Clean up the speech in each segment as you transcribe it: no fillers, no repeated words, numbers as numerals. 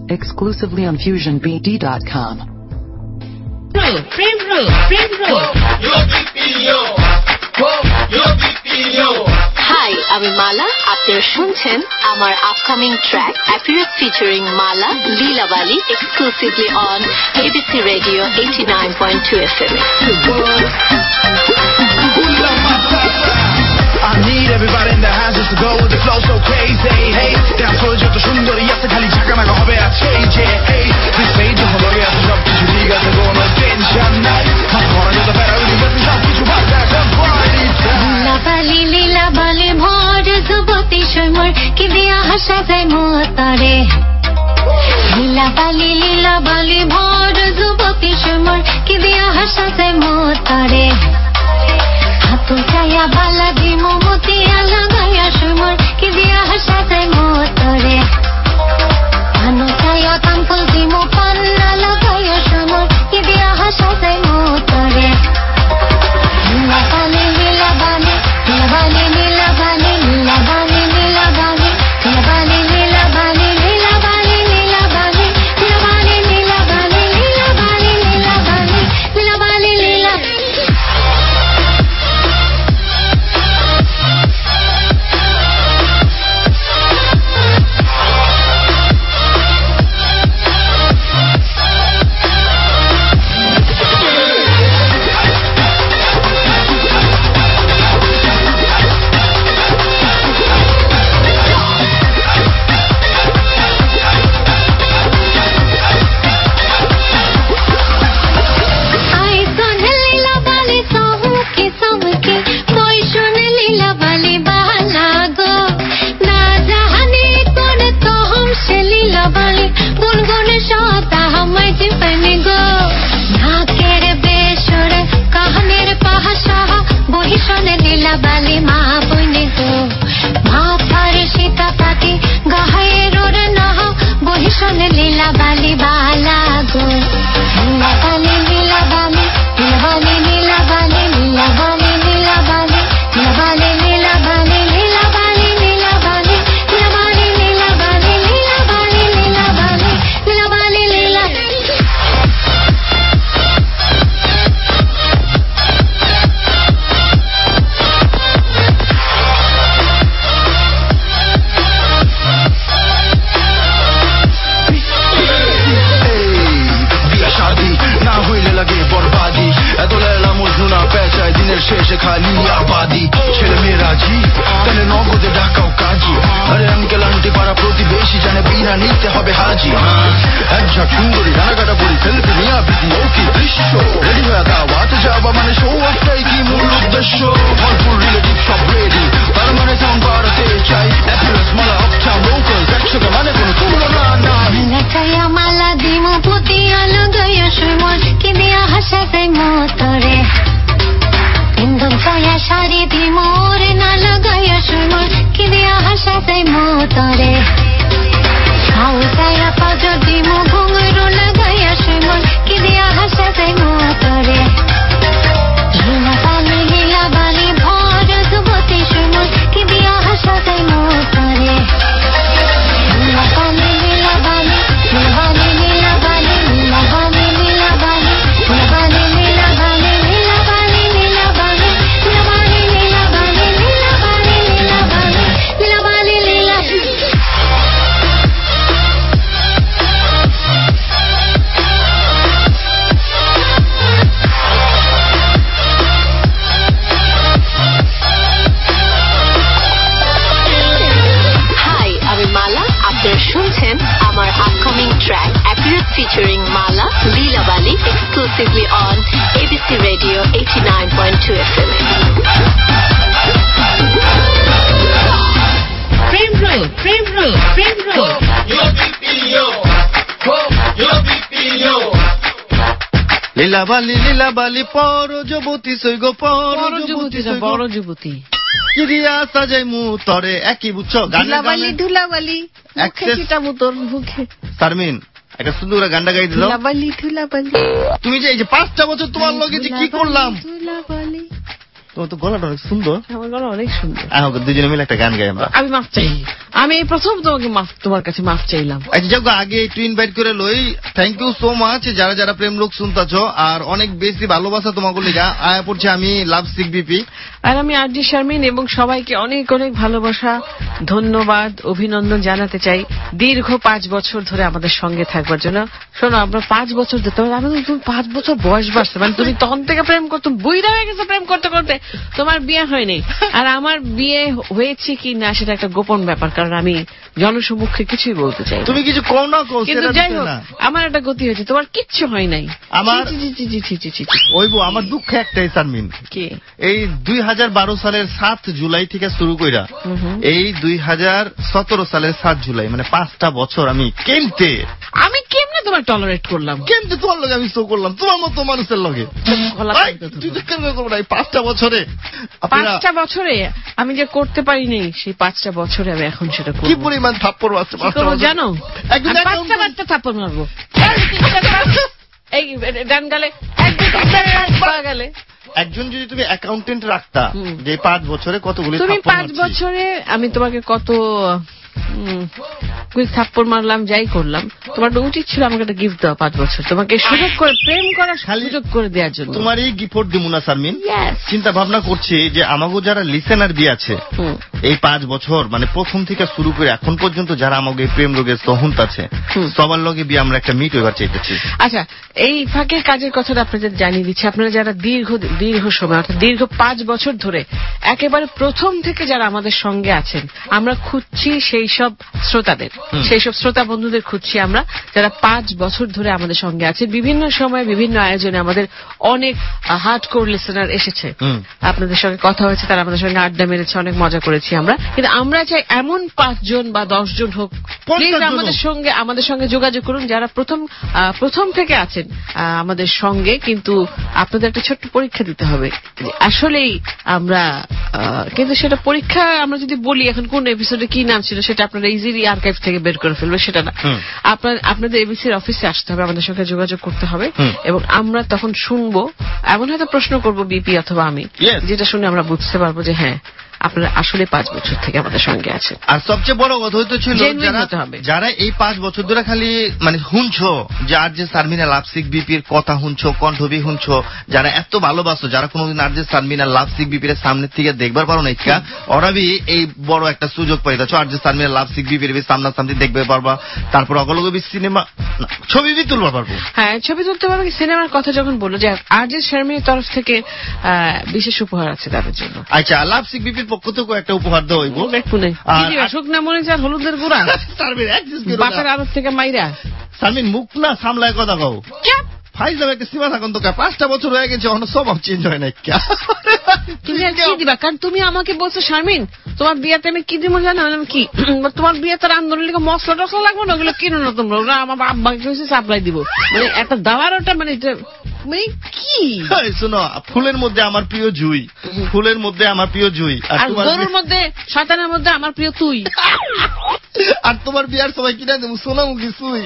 exclusively on FusionBD.com. Hi, আমি মালা। আপনারা শুনছেন আমার upcoming track appearance featuring Mala Leelabali exclusively on ABC Radio 89.2 FM. I need everybody in the house just to go with the flow so crazy. Hey, damn 소리 또 순돌이 앞에 달리 잠깐만 겁에 아 change it. Hey, this page is all yeah, so just 네가 되고 너 tension night. I'm gonna get the better with you, let me show you what that's party time. Leelabali ভর যুবতী সমর কি দিয়া হাসা যায় মোতরে। লীলাবালি ভর যুবতী সমর কি দিয়া হাসা যায় মোতরে। হাতু চায়া বালা দিমো মতিয়া লাগায়া সমর কি দিয়া হাসা যায় মোতরে। পানো চায়া কাম্পল দিমো পান্না লাগায়া সমর কি দিয়া হাসা যায় মোতরে। লীলাবালি লীলাবালি লীলাবালি লীলাবালি লীলাবালি লীলাবালি লীলাবালি লীলাবালি লীলাবালি লীলাবালি লীলাবালি লীলাবালি লীলাবালি লীলাবালি লীলাবালি লীলা featuring Mala Leela exclusively on ABC Radio 89.2 FM. Frame roll. লীলা বালি পরজবতী সৈগো পরজবতী কিরিয়া সাজাই মু তরে একই বুঝছো ধুলাবালি তোর মুখে শারমিন একটা সুন্দর গানটা গাই দিল ধুলাবালি তুমি যে এই যে 5টা বছর তোমার লগে যে কি করলাম তোমার তো গলাটা অনেক সুন্দর। আমার গলা অনেক সুন্দর। দুজনে মিলে একটা গান গাই আমরা। আমি মাফ চাই, আমি প্রথম তোমার কাছে মাফ চাইলাম। আচ্ছা যাও, আগে একটু ইনভাইট করে লই। থ্যাংক ইউ সো মাচ যারা যারা প্রেম লোক শুনতেছো, আর অনেক বেশি ভালোবাসা তোমাকে লিগা আয়া পড়ছে। আমি লাভ সিক বিপি, আর আমি আরজি শারমিন, এবং সবাইকে অনেক অনেক ভালোবাসা, ধন্যবাদ, অভিনন্দন জানাতে চাই দীর্ঘ 5 বছর ধরে আমাদের সঙ্গে থাকবার জন্য। শোনো, আমরা 5 বছর দিতে হবে। আমি তুমি 5 বছর বয়স বাড়ছে, মানে তুমি তখন থেকে প্রেম করতো, বুইড়া হয়ে গেছে প্রেম করতে করতে, তোমার বিয়ে হয়নি। আর আমার বিয়ে হয়েছে কি না সেটা একটা গোপন ব্যাপার, কারণ আমি জনসম্মুখে কিছুই বলতে চাই। তুমি কিছু কও না কও, কিন্তু যাই হোক আমার একটা গতি হয়েছে, তোমার কিচ্ছু হয় নাই। আমার ওইবো আমার দুঃখ একটাই শারমিন, কি এই 2012 সালের 7 জুলাই থেকে শুরু কইরা এই 2017 সালের 7 জুলাই, মানে 5টা বছর আমি কেমনে তোমার টলারেট করলাম, কেমনে তোমার লগে আমি শো করলাম, তোমার মতো মানুষের লগে। তুই তো কেন করবো না? 5টা বছরে আমি যে করতে পারিনি, সেই 5টা বছরে আমি এখন সেটা করব। কি পরিমাণ থাপ্পড় আছে জানো? 5টা থাপ্পড় মারবো এই ডান গালে, গালে। একজন যদি তুমি অ্যাকাউন্টেন্ট রাখতা, যে 5 বছরে কতগুলি তুমি 5 বছরে আমি তোমাকে কত থাপ্পড় মারলাম, যাই করলাম, তোমার উচিত ছিল আমাকে একটা গিফট দেওয়া 5 বছর, তোমাকে সুযোগ করে প্রেম করার সুযোগ করে দেওয়ার জন্য। তোমার এই গিফট দিব না শারমিন। চিন্তা ভাবনা করছি যে আমাকে যারা লিসেনার বি আছে এই 5 বছর, মানে প্রথম থেকে শুরু করে এখন পর্যন্ত যারা আমাকে প্রেম রোগের সহন্ত আছে, সবার লগে বি আমরা একটা মিট হইবার চাইতেছি। আচ্ছা, এই ফাঁকের কাজের কথাটা আপনাদের জানিয়ে দিচ্ছি। আপনারা যারা দীর্ঘ সময়, অর্থাৎ দীর্ঘ 5 বছর ধরে একেবারে প্রথম থেকে যারা আমাদের সঙ্গে আছেন, আমরা খুঁজছি সেই সব শ্রোতাদের, সেই সব শ্রোতা বন্ধুদের খুঁজছি আমরা, যারা 5 বছর ধরে আমাদের সঙ্গে আছে। বিভিন্ন সময় বিভিন্ন আয়োজনে আমাদের অনেক হার্ডকোর লিসেনার এসেছে, আপনাদের সঙ্গে কথা হয়েছে, তারা আমাদের সঙ্গে আড্ডা মেরেছে, অনেক মজা করেছি আমরা। কিন্তু আমরা চাই এমন 5 জন বা 10 জন হোক, প্লিজ আমাদের সঙ্গে যোগাযোগ করুন, যারা প্রথম থেকে আছেন আমাদের সঙ্গে। কিন্তু আপনাদের একটা ছোট্ট পরীক্ষা দিতে হবে, আসলেই আমরা, কিন্তু সেটা পরীক্ষা আমরা যদি বলি এখন কোন এপিসোডে কি নাম ছিল সেটা আপনারা ইজিলি আর্কাইভ থেকে বের করে ফেলবে, সেটা না। আপনাদের এবিসির অফিসে আসতে হবে, আমাদের সঙ্গে যোগাযোগ করতে হবে, এবং আমরা তখন শুনবো, এমন হয়তো প্রশ্ন করবো বিপি অথবা আমি, যেটা শুনে আমরা বুঝতে পারবো যে হ্যাঁ আপনারা আসলে 5 বছর থেকে আমাদের সঙ্গে আছেন। আর সবচেয়ে বড় কথা হইতো ছিল যারা এই 5 বছর ধরে খালি মানে শুনছো যে আরজে শারমিন লাভ সিক বিপির কথা শুনছো, কণ্ঠবি শুনছো, যারা এত ভালোবাসো, যারা কোনোদিন আরজে শারমিন লাভ সিক বিপির সামনে থেকে দেখবার পারো না, ওরা বি এই বড় একটা সুযোগ পাইতেছো। আরজে শারমিন লাভ সিক বিপির সামনাসামনি দেখবে পারবা, তারপর অগলগবি সিনেমা ছবি বি তুলবা পারবো। হ্যাঁ, ছবি তুলতে পারবো। সিনেমার কথা যখন বললো যে আরজে শারমিনের তরফ থেকে বিশেষ উপহার আছে তাদের জন্য। আচ্ছা, লাভ সিক বিপির পক্ষ থেকে একটা উপহার দেওয়া হইব। শুকনা মরিচ আর হলুদের গুঁড়া বাপের আড়ত থেকে মাইরা। শারমিন মুখ না সামলায় কথা কও, ফাইজাম একটা সীমা থাকুন তো। 5টা বছর হয়ে গেছে, অন্য স্বভাব চেঞ্জ হয় না। তুমি আর কি দিবা? কারণ তুমি আমাকে বলছো শারমিন তোমার বিয়েতে আমি কি দিব জানো? কি তোমার বিয়েতে রান্ধনের লিগে মশলা টসলা লাগবে না, ওগুলো কিনো না তোমরা, ওরা আমার আব্বাকে সাপ্লাই দিব। মানে একটা দাওয়ার ওটা, মানে কি শোনো, ফুলের মধ্যে আমার প্রিয় জুই, ফুলের মধ্যে আমার প্রিয় জুই, আর গরুর মধ্যে শয়তানের মধ্যে আমার প্রিয় তুই। আর তোমার বিয়ার সবাই কিনা দেবো সোনামুখী সুই,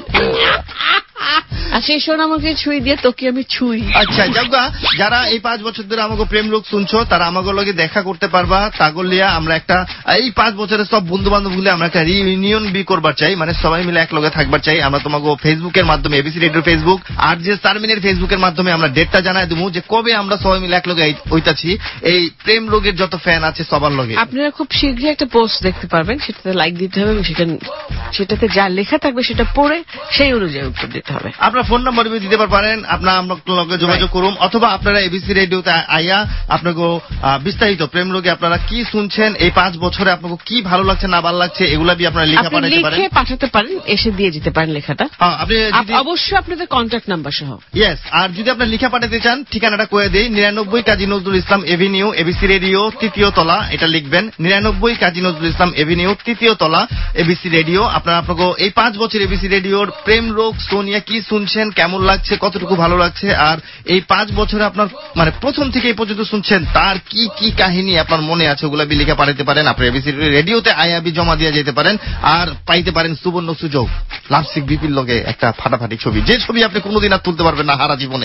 আর সেই সোনামুখী ছুঁই দিয়ে তোকে আমি ছুঁই। আচ্ছা যাওগা, যারা এই 5 বছর ধরে আমাকে প্রেম লোক শুনছো, তারা আমাকে লগে দেখা করতে পারবা। তাগলিয়া আমরা একটা এই 5 বছরের সব বন্ধু বান্ধব গুলো আমরা একটা রিইউনিয়ন বি করবার চাই, মানে সবাই মিলে এক লগে থাকবার চাই। আমরা তোমাকে ফেসবুকের মাধ্যমে, এবিসি রেডিওর ফেসবুক আর যে শারমিনের ফেসবুকের মাধ্যমে আমরা ডেটটা জানাই দেবো যে কবে আমরা সবাই মিলে এক লগে হইতাছি এই প্রেম রোগের যত ফ্যান আছে সবার লগে। আপনারা খুব শীঘ্রই একটা পোস্ট দেখতে পারবেন, সেটাতে লাইক দিতে হবে, সেটাতে যা লেখা থাকবে সেটা পড়ে সেই অনুযায়ী উত্তর দিতে হবে। আপনার ফোন নাম্বার দিতে পারেন, আপনার লগে যোগাযোগ করুন, অথবা আপনারা এবিসি রেডিওতে আইয়া আপনাকে বিস্তারিত প্রেম রোগে আপনারা কি শুনছেন, এই 5 বছরে আপনাকে কি ভালো লাগছে না ভালো লাগছে এগুলা বি আপনারা লিখে পাঠাতে পারেন, এসে দিয়ে যেতে পারেন লেখাটা। আপনি অবশ্যই আপনাদের কন্ট্যাক্ট নাম্বার সহ। ইয়েস, আর যদি আপনি লিখা পাঠাতে চান ঠিকানাটা কয়ে দেই, 99 Kazi Nazrul Islam avenue, ABC radio 3য় তলা, এটা লিখবেন 99 কাজী নজরুল ইসলাম এভিনিউ 3য় তলা, এবিসি রেডিও। আপনাকে এই 5 বছর এবিসি রেডিওর প্রেম রোগ সোনিয়া কি শুনছেন, কেমন লাগছে, কতটুকু ভালো লাগছে, আর এই 5 বছরে আপনার মানে প্রথম থেকে এই পর্যন্ত শুনছেন তার কি কি কাহিনী আপনার মনে আছে, ওগুলা বি লিখে পাঠাতে পারেন। আপনি এবিসি রেডিওতে আয়াবি জমা দিয়ে যেতে পারেন, আর পাইতে পারেন সুবর্ণ সুযোগ লাভ সিক বিপির লগে একটা ফাটাফাটি ছবি, যে ছবি আপনি কোনোদিন আর তুলতে পারবেন না হারা জীবনে।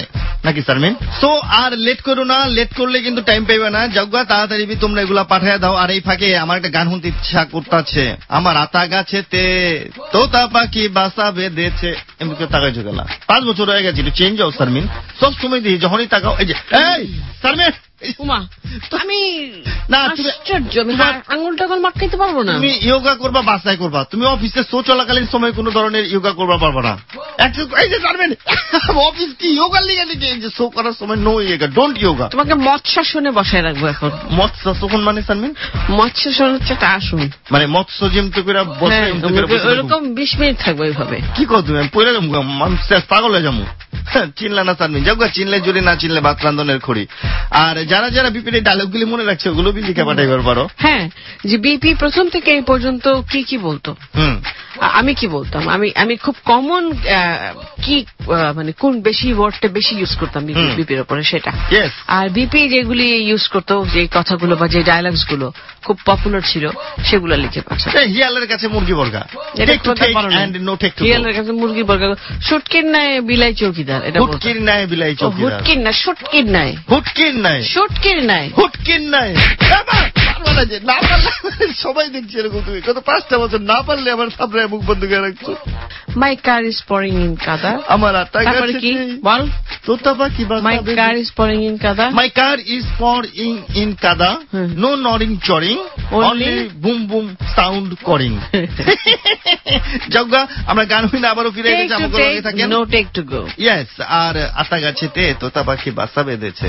নাকি শারমিন? সো আর লেট করো না, লেট করলে কিন্তু টাইম পাইবে না। যাওগা তাড়াতাড়ি তোমরা এগুলা পাঠায় দাও। আর এই ফাঁকে আমার একটা গান শুনতে ইচ্ছা করতেছে। আমার আতা গাছেতে তোতা পাখি বাসা বেঁধেছে। এমনি কেউ তাকাই ঝুঁকে না, 5 বছর হয়ে গেছিল। চেঞ্জ যাও শারমিন, সব সময় দিই যখনই তাকাও এই যে এই শারমিন উমা আমি না আশ্চর্য, আমি আঙুল টাঙুল মাটকাইতে পারবো না। তুমি ইয়োগা করবা বাসায় করবা, তুমি অফিসে শো চলাকালীন সময় কোন ধরনের ইয়োগা করবা পারবা না। এই যে শারমিন অফিস কি ইয়োগা লিগে নাকি? এই যে শো করার সময় নো ইয়োগা, ডোন্ট ইয়োগা। তোমাকে মৎস্যাসনে বসায় রাখবো এখন। মৎস্যাসন মানে শারমিন? মৎস্যাসন হচ্ছে একটা আসন, মানে মৎস্য যেমন করে ওরকম 20 মিনিট থাকবো এইভাবে। কি কর তুমি? আমি পড়ে যাবো, মানুষ পাগল হয়ে যাবো। চিনলে না শারমিন, যাওগা চিনলে জুড়ে, না চিনলে ভাত রান্ধনের খড়ি। আর যারা যারা বিপির ডায়লগ গুলি মনে রাখছে ওগুলো বি লিখে পাঠাইবার পারো। হ্যাঁ, যে বিপি প্রথম থেকে এই পর্যন্ত কি কি বলতো, আমি কি বলতাম, আমি খুব কমন কি মানে কোন বেশি ওয়ার্ডটা বেশি ইউজ করতাম বিপির উপরে সেটা। আর বিপি যেগুলি ইউজ করতো, যে কথাগুলো বা যে ডায়লগস গুলো খুব পপুলার ছিল সেগুলো লিখে পাঠাতো। হিয়ালের কাছে মুরগি বর্গা, হিয়ালের কাছে মুরগি বর্গা, সুটকির নাই বিলাই চৌকিদার, এটা হুটকির নাই বিলাই চৌকিদার, হুটকির না সুটকির নাই, হুটকির নাই সুটকির নাই, হুটকির নাই। না পারলে সবাই দেখছি এরকম, তুমি কত 5টা বছর না পারলে আমার সামনে মুখ বন্ধ করে রাখছো। My car is pouring in কাদা, আমার আটা তারপরে কি বল? তোতা পাখি বাসা my car is pouring in কাদা, my car is pouring in কাদা, নো নরিং চরিং, অনলি বুম বুম সাউন্ড করিং। যাওগা আমরা গান হইনা আবারও ফিরে এসেছি আমাদের লগে থাকেন। No take to go. Yes, আর আতা গাছেতে তোতা পাখি বাসা বেঁধেছে।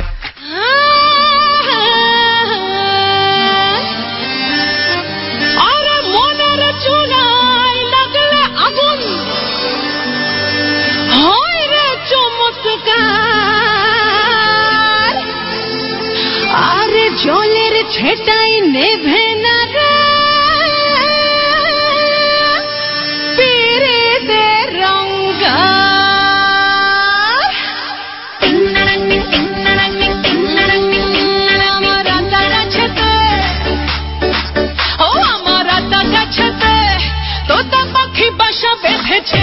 আরে জলের ছেটাই নেভে না রে পীড়িতের রঙ্গা। আমার আতা গাছেতে, ও আমার আতা গাছেতে তোতা পাখি বাসা বেঁধেছে।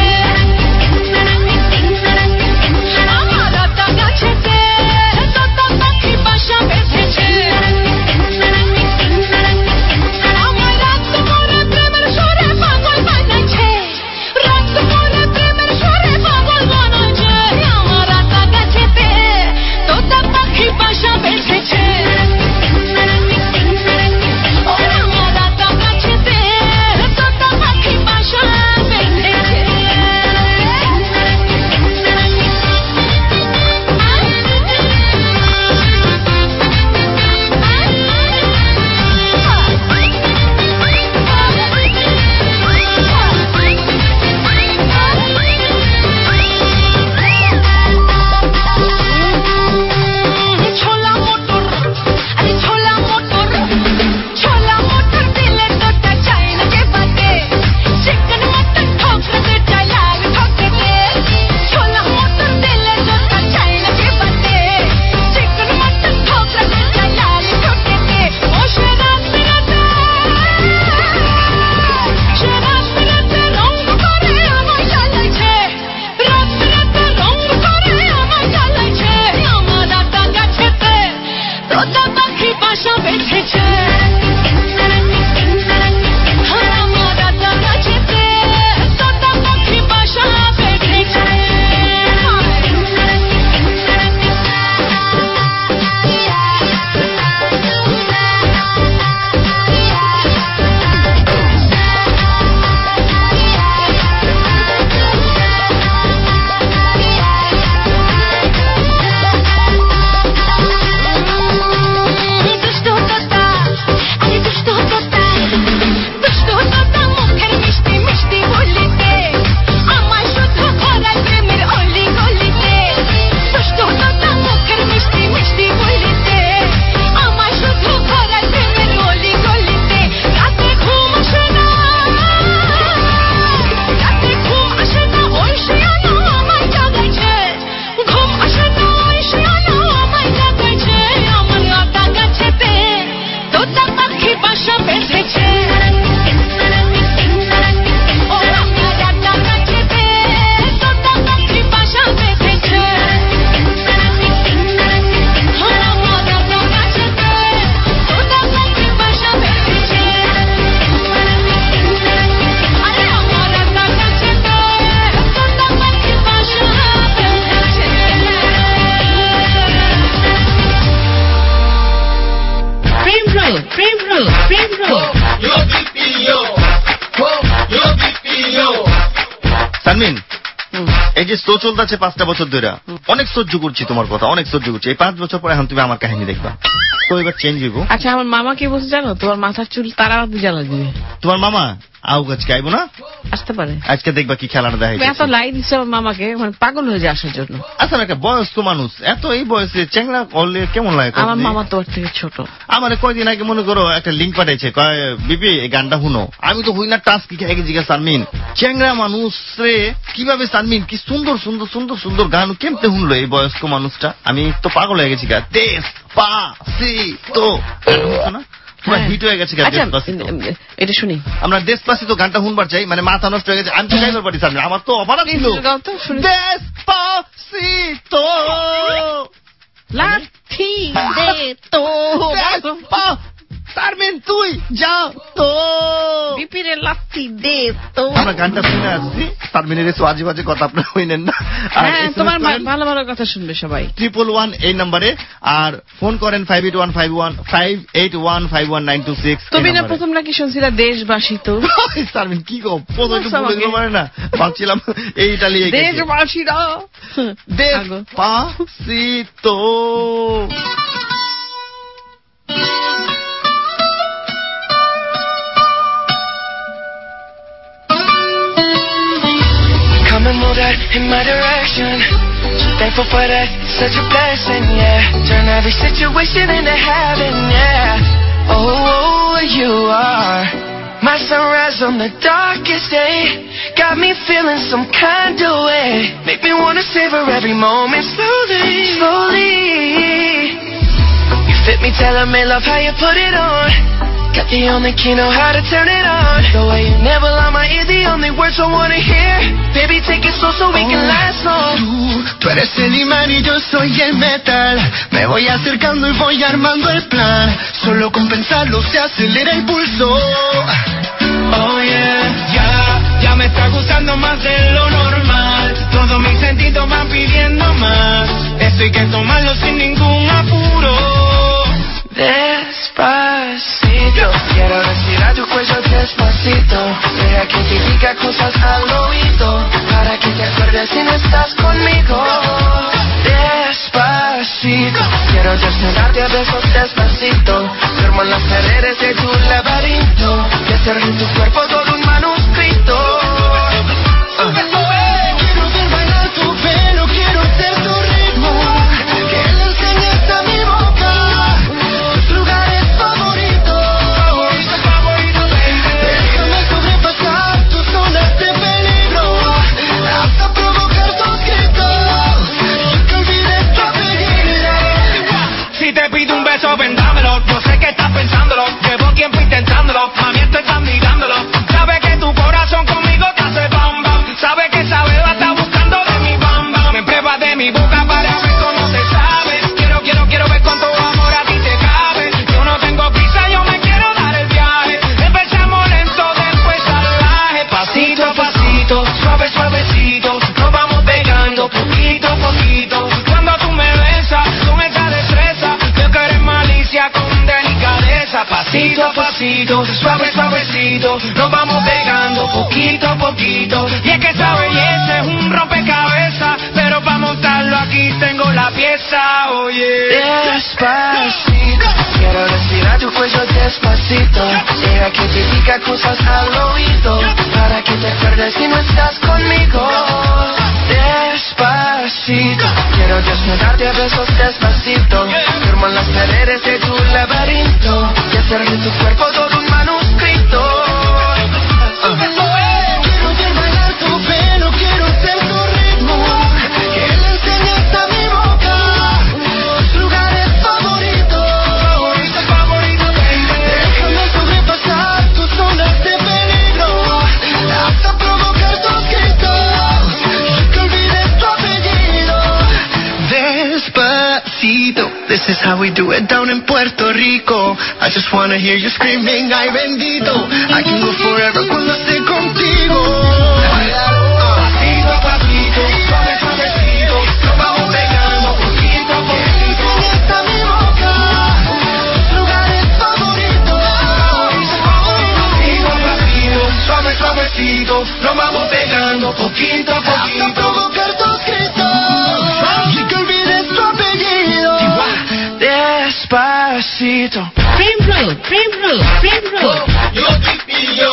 শারমিন, এই যে শো চলতেছে 5টা বছর ধরে, অনেক সহ্য করছি তোমার কথা, অনেক সহ্য করছি। এই 5 বছর পরে এখন তুমি আমার কাহিনী দেখবা, তো এবার চেঞ্জ হইব। আচ্ছা, আমার মামা কি বলছে জানো? তোমার মাথার চুল তারা জ্বালা দিবে। তোমার মামা আউ আজকে আইব না? আসতে পারে। আজকে দেখবা কি খেলাটা দেখাই। এত লাই দিচ্ছে আমার মামাকে, মানে পাগল হয়ে যায় আসার জন্য। আচ্ছা, একটা বয়স্ক মানুষ এত এই বয়সে চ্যাংড়া করলে কেমন লাগে? আমার মামা তোর থেকে ছোট। আমার কয়দিন আগে মনে করো একটা লিঙ্ক পাঠাইছে, কয় বিপি এই গানটা শুনো। আমি তো হই না টাচ কি খাই জিজ্ঞাসা শারমিন, চ্যাংড়া মানুষ রে কিভাবে শারমিন কি সুন্দর সুন্দর সুন্দর সুন্দর গান কেমতে শুনলো এই বয়স্ক মানুষটা। আমি তো পাগল হয়ে গেছি। দেশপাসিতো না হিট হয়ে গেছে। এটা শুনি আমরা দেশপাসিতো গানটা শুনবার চাই, মানে মাথা নষ্ট হয়ে গেছে। আমি তো গাইবার পারি শারমিন, আমার তো অপরাধ ছিল। দেশপাসিতো লাঠি দে তো শারমিন তুই যা তো বিপিরে লাঠি দে তো। আমরা গানটা শুনে আসছি। শারমিনের এসে বাজে বাজে কথা আপনারা হইলেন না। তোমার ভালো ভালো কথা শুনবে সবাই 111 এই নম্বরে, আর ফোন করেন 581515815196। তুমি না প্রথম নাকি শুনছিলা দেশবাসী তো। শারমিন কি গো প্রথম একটু বলে দিল মানে না, ভাবছিলাম এই ইটালি দেশবাসীরা দেশপাসিতো। Move that in my direction. So thankful for that, such a blessing, yeah. Turn every situation into heaven, yeah. Oh, you are my sunrise on the darkest day. Got me feeling some kind of way. Make me wanna savor every moment slowly, slowly. You fit me, telling me love how you put it on. Got the only key, know how to turn it on. The way you never lie my ear, the only words I wanna hear. Baby, take it slow so we can last long. Tú eres el imán y yo soy el metal. Me voy acercando y voy armando el plan. Solo con pensarlo se acelera el pulso. Oh yeah, ya me está gustando más de lo normal. Todos mis sentidos van pidiendo más. Esto hay que tomarlo sin ningún apuro. Despacito, quiero respirar tu cuello despacito. Deja que te diga cosas al oído, para que te acuerdes si no estás conmigo. Despacito, quiero desnudarte a besos despacito. Duermo en las paredes de tu laberinto, y hacer de tu cuerpo todo un manuscrito. Quiero ver bailar tu pelo, quiero ser tu ritmo. Que le enseñes a mi boca lugares favoritos. Déjame sobrepasar tus zonas de peligro, hasta provocar tus gritos y que olvides tu apellido. Si te pido un beso, vendámelo. Yo sé que estás pensándolo, llevo tiempo intentándolo. Mami, estoy tan mirándolo. Sabes que tu corazón conmigo te hace bam bam. Sabes que esa beba está buscando de mi bam bam. Me prueba de mi boca para ver cómo te sabe. Quiero ver cuánto amor a ti te cabe. Yo no tengo prisa, yo me quiero dar el viaje. Empezamos lento, después salvaje. Pasito a pasito, suave suavecito, nos vamos pegando poquito a poquito. Cuando tú me besas con esa destreza, yo que eres malicia con delicadeza. Pasito a pasito, suave suavecito, nos vamos pegando poquito a poquito. Y es que esa belleza es un rompecabezas, pero para montarlo aquí tengo la pieza. Oye, despacito, quiero respirar tu cuello despacito. Deja que te diga cosas al oído, para que te acuerdes si no estás conmigo. Despacito, quiero desnudarte a besos despacito. Duermo en las paredes de tu laberinto, y hacer de tu cuerpo todo un manuscrito. Quiero ver bailar tu pelo, quiero ser tu ritmo. Que le enseñes a mi boca tus lugares favoritos. Déjame sobrepasar tus zonas de peligro, hasta provocar tus gritos y que olvides tu apellido. Despacito, this is how we do it down in Puerto Rico. I just wanna hear you screaming, ay bendito. I can go forever cuando esté contigo. Pasito a pasito, suave suavecito, nos vamos pegando poquito a poquito. Está mi boca, tus lugares favoritos. Pasito a pasito, suave suavecito, nos vamos pegando poquito hasta provocar tus gritos y que olvides tu apellido. Despacito. Primrose. Yo te pillo.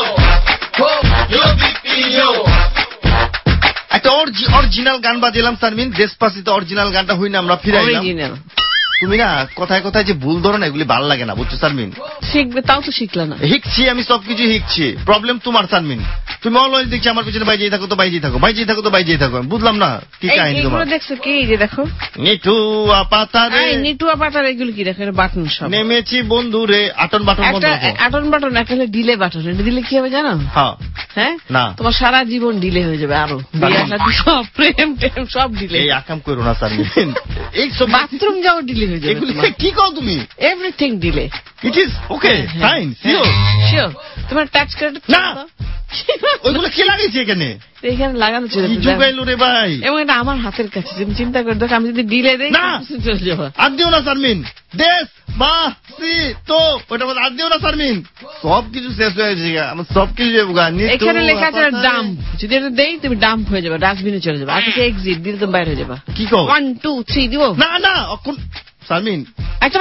একটা original গান বাজালাম Sharmeen, Despacito original গানটা হই না আমরা ফিরাইলাম। Original. তুমি না কথায় কথায় যে ভুল ধরো না, এগুলি ভালো লাগে না, বুঝছো সারমিন? শিখবে, তাও তো শিখলে না। শিখছি আমি, সবকিছু শিখছি। প্রবলেম তোমার সারমিন, তুমি অলওয়েজ দেখছি আমার পিছনে বাইজেই থাকো তো বাইজেই থাকো, বাইজেই থাকো তো বাইজেই থাকো। বুঝলাম না কি কাহিনী তোমার। এগুলো দেখছো কি? এই যে দেখো নিটুয়া পাতারে, নিটুয়া পাতার, এগুলো কি দেখো? বাটন সব। নেমেছি বন্ধুরে, আটন বাটন বন্ধ রাখো। আটন বাটন, একটা হলে ডিলে বাটন। এটা দিলে কি হবে জানো? হ্যাঁ না, তোমার সারা জীবন ডিলে হয়ে যাবে। আরো সব প্রেম টেম সব ডিলে। এই আকাম করো না সারমিন, এই সব বাথরুম যাও ডিলে হয়ে যাবে। এগুলি কি কও তুমি? Everything delay. It is okay fine sure. তোমার টাচ করে না, ওইগুলো কি লাগাইছে এখানে? এখানে লাগানো ছিল, কি জুগাইলো রে ভাই? এবং এটা আমার হাতের কাছে। তুমি চিন্তা করে দেখো, আমি যদি ডিলে দেই না চলে যাবো। আর দিও না সারমিন, দেশ বা সি তো ওটা আর দিও না সারমিন। সব কিছু শেষ হয়ে গেছে, আমার সব কিছু এখানে লেখা আছে ডাম্প। যদি এটা দেই তুমি ডাম্প হয়ে যাবে, ডাস্টবিনে চলে যাবে। আর কিছু এক্সিট দিলে তুমি বাইরে হয়ে যাবে। কি কও? 1 2 3 দিব না না সারমিন, একটা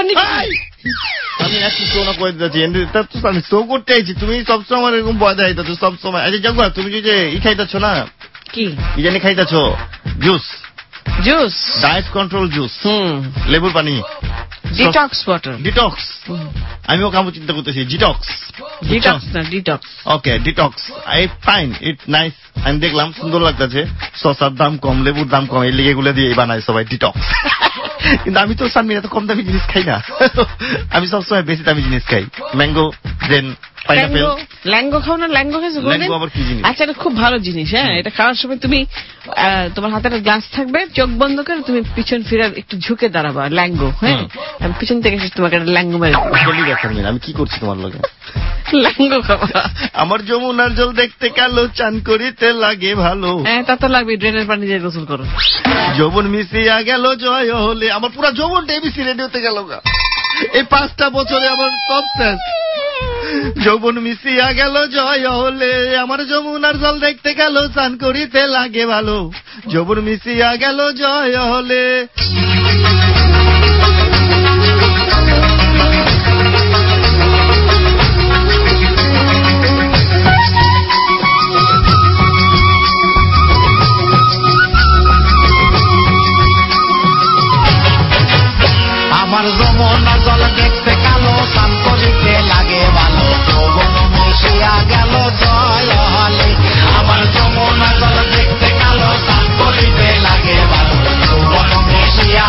আমি একটু শোনা করে দিচ্ছি, এটা তো আমি শো করতে আইছি, তুমি সবসময় আমার এরকম ভয় দেখাইতেছ সবসময়। আচ্ছা যাবো, তুমি যে খাইতেছ না, কি জানি খাইতেছ? জুস ডায়েট কন্ট্রোল জুস, লেবুর পানি, ডিটক্স ওয়াটার। ডিটক্স, আমিও কামু চিন্তা করতেছি ডিটক্স না detox. Okay detox, I fine it nice. আমি দেখলাম সুন্দর লাগতেছে, শসার দাম কম, লেবুর দাম কম, এই লিগে গুলো দিয়ে বানায় সবাই ডিটক্স। কিন্তু আমি তো সানমিন এত কম দামি জিনিস খাই না, আমি সবসময় বেশি দামি জিনিস খাই। ম্যাঙ্গো, দেন পাইনাপেল। ল্যাঙ্গো খাও না? ল্যাঙ্গো খাইছো? ল্যাঙ্গো আবার কি জিনিস? আচ্ছা, এটা খুব ভালো জিনিস। হ্যাঁ, এটা খাওয়ার সময় তুমি তোমার হাতে একটা গ্লাস থাকবে, চোখ বন্ধ করে তুমি পিছন ফিরে একটু ঝুঁকে দাঁড়াবা। ল্যাঙ্গো, হ্যাঁ, আমি পিছন থেকে তোমাকে একটা ল্যাঙ্গো মারি। আমি কি করছি তোমার লগে? ল্যাঙ্গো খাবা। আমার যমুনার জল দেখতে কালো, চান করিতে লাগে ভালো। হ্যাঁ, তা তো লাগবে, ড্রেনের পানি দিয়ে গোসল করো। যৌবন মিশিয়া গেল জয় হলে, আমার পুরা যৌবনটা এবিসি রেডিওতে গেল। এই 5টা বছরে আমার সব শেষ। যৌবন মিশিয়া গেল জয় হলে, আমার যমুনার জল দেখতে গেল, চান করিতে লাগে ভালো। যৌবন মিশিয়া গেল জয় হলে। আমার যমুনা জল দেখতে কালো, স্নান করিতে লাগে ভালো। যৌবন মিশিয়া গেল জয় হলে, আমার যমুনা জল দেখতে কালো, স্নান করিতে লাগে ভালো। যৌবন মিশিয়া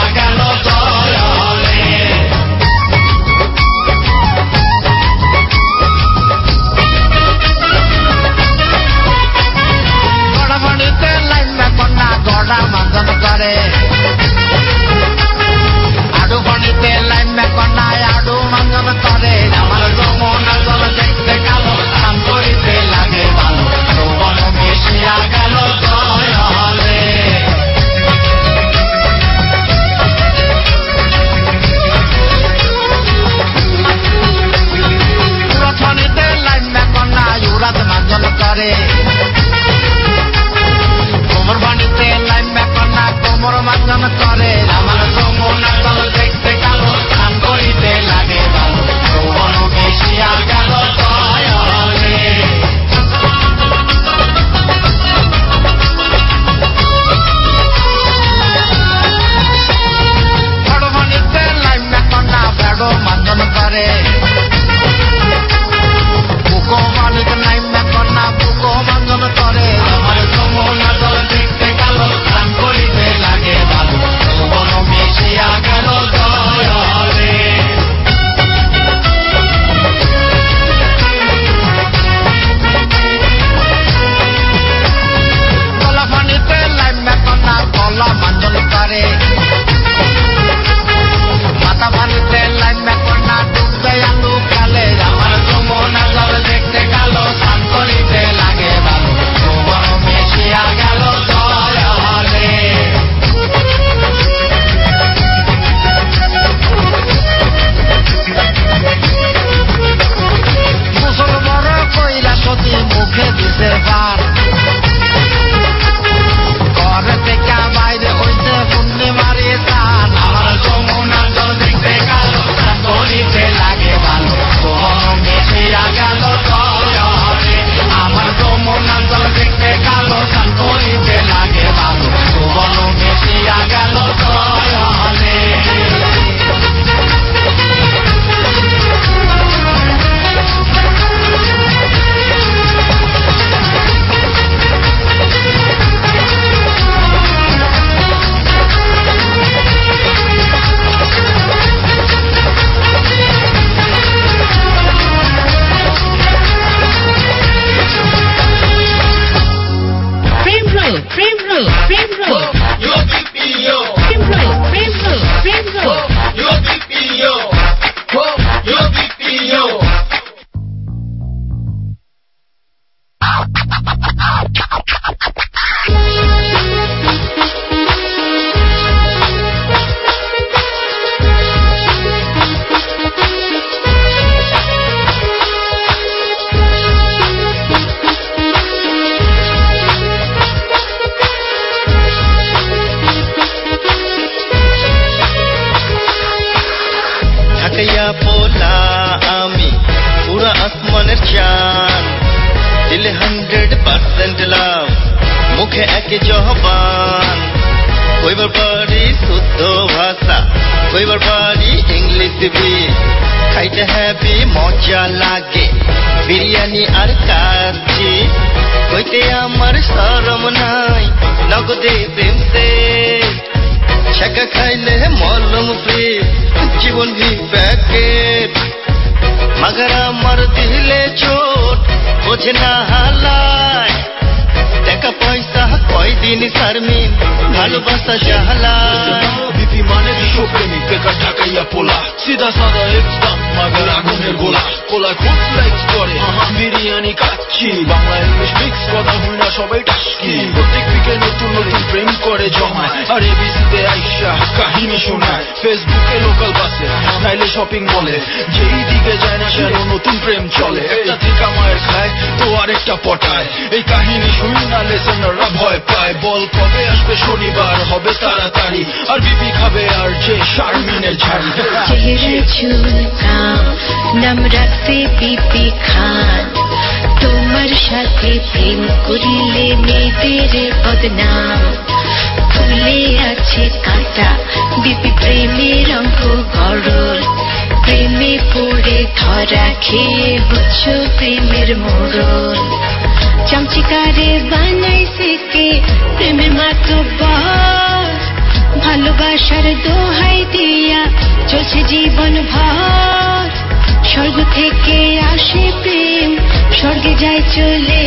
মুখে একে জবান কইবার পারি শুদ্ধ ভাষা কইবার পারি ইংলিশ বি খাইতে হ্যাপি মজা লাগে বিরিয়ানি আর কাচ্চি কইতে আমার শরম নাই নগদে প্রেম সে ছ্যাঁকা খাইলে মলম ফ্রি জীবন ভি প্যাকেট মগর আমার দিলে চোট বোঝে না হালায় টাকা পয়সা কয়দিন শারমিন ভালোবাসা জাহালায় বিপি মানে বিশ্বপ্রেমিক বেকার ঢাকাইয়া পোলা সিধা সাদা একদম মাগের আগুনের গোলা কোলা খুব লাইকস করে বিরিয়ানি কাচ্চি বাংলা ইংলিশ মিক্স কথা হয় না সবাই টাস্কি প্রত্যেক উইকে নতুন নতুন প্রেম করে জমায় আর এবিসিতে আইসা কাহিনী শোনায় ফেসবুকে লোকাল বাসে নাইলে শপিং মলে যেই দিকে যায় না সেন নতুন প্রেম চলে একটা থেকে মায়ের খায় তো আরেকটা পটায় এই কাহিনী শুনি না লেসেনাররা ভয় পায় বল কবে আসবে শনিবার হবে তাড়াতাড়ি আর বিপি খাবে আর যে শারমিনের ঝাড়ি চেহারা চুলকাম নাম রাখতে বিপি খান তোমার সাথে প্রেম করিলে মেয়েদের বদনাম ফুলে আছে কাঁটা বিপি প্রেমের অঙ্ক গরল প্রেমে পড়ে ধরা খেয়ে হচ্ছ প্রেমের মোড়ল চামচিকারে বানাইছে কে প্রেমের মাতব্বর ভালোবাসার দোহাই দিয়া চলছে জীবন ভর স্বর্গ থেকে আসে প্রেম স্বর্গে যায় চলে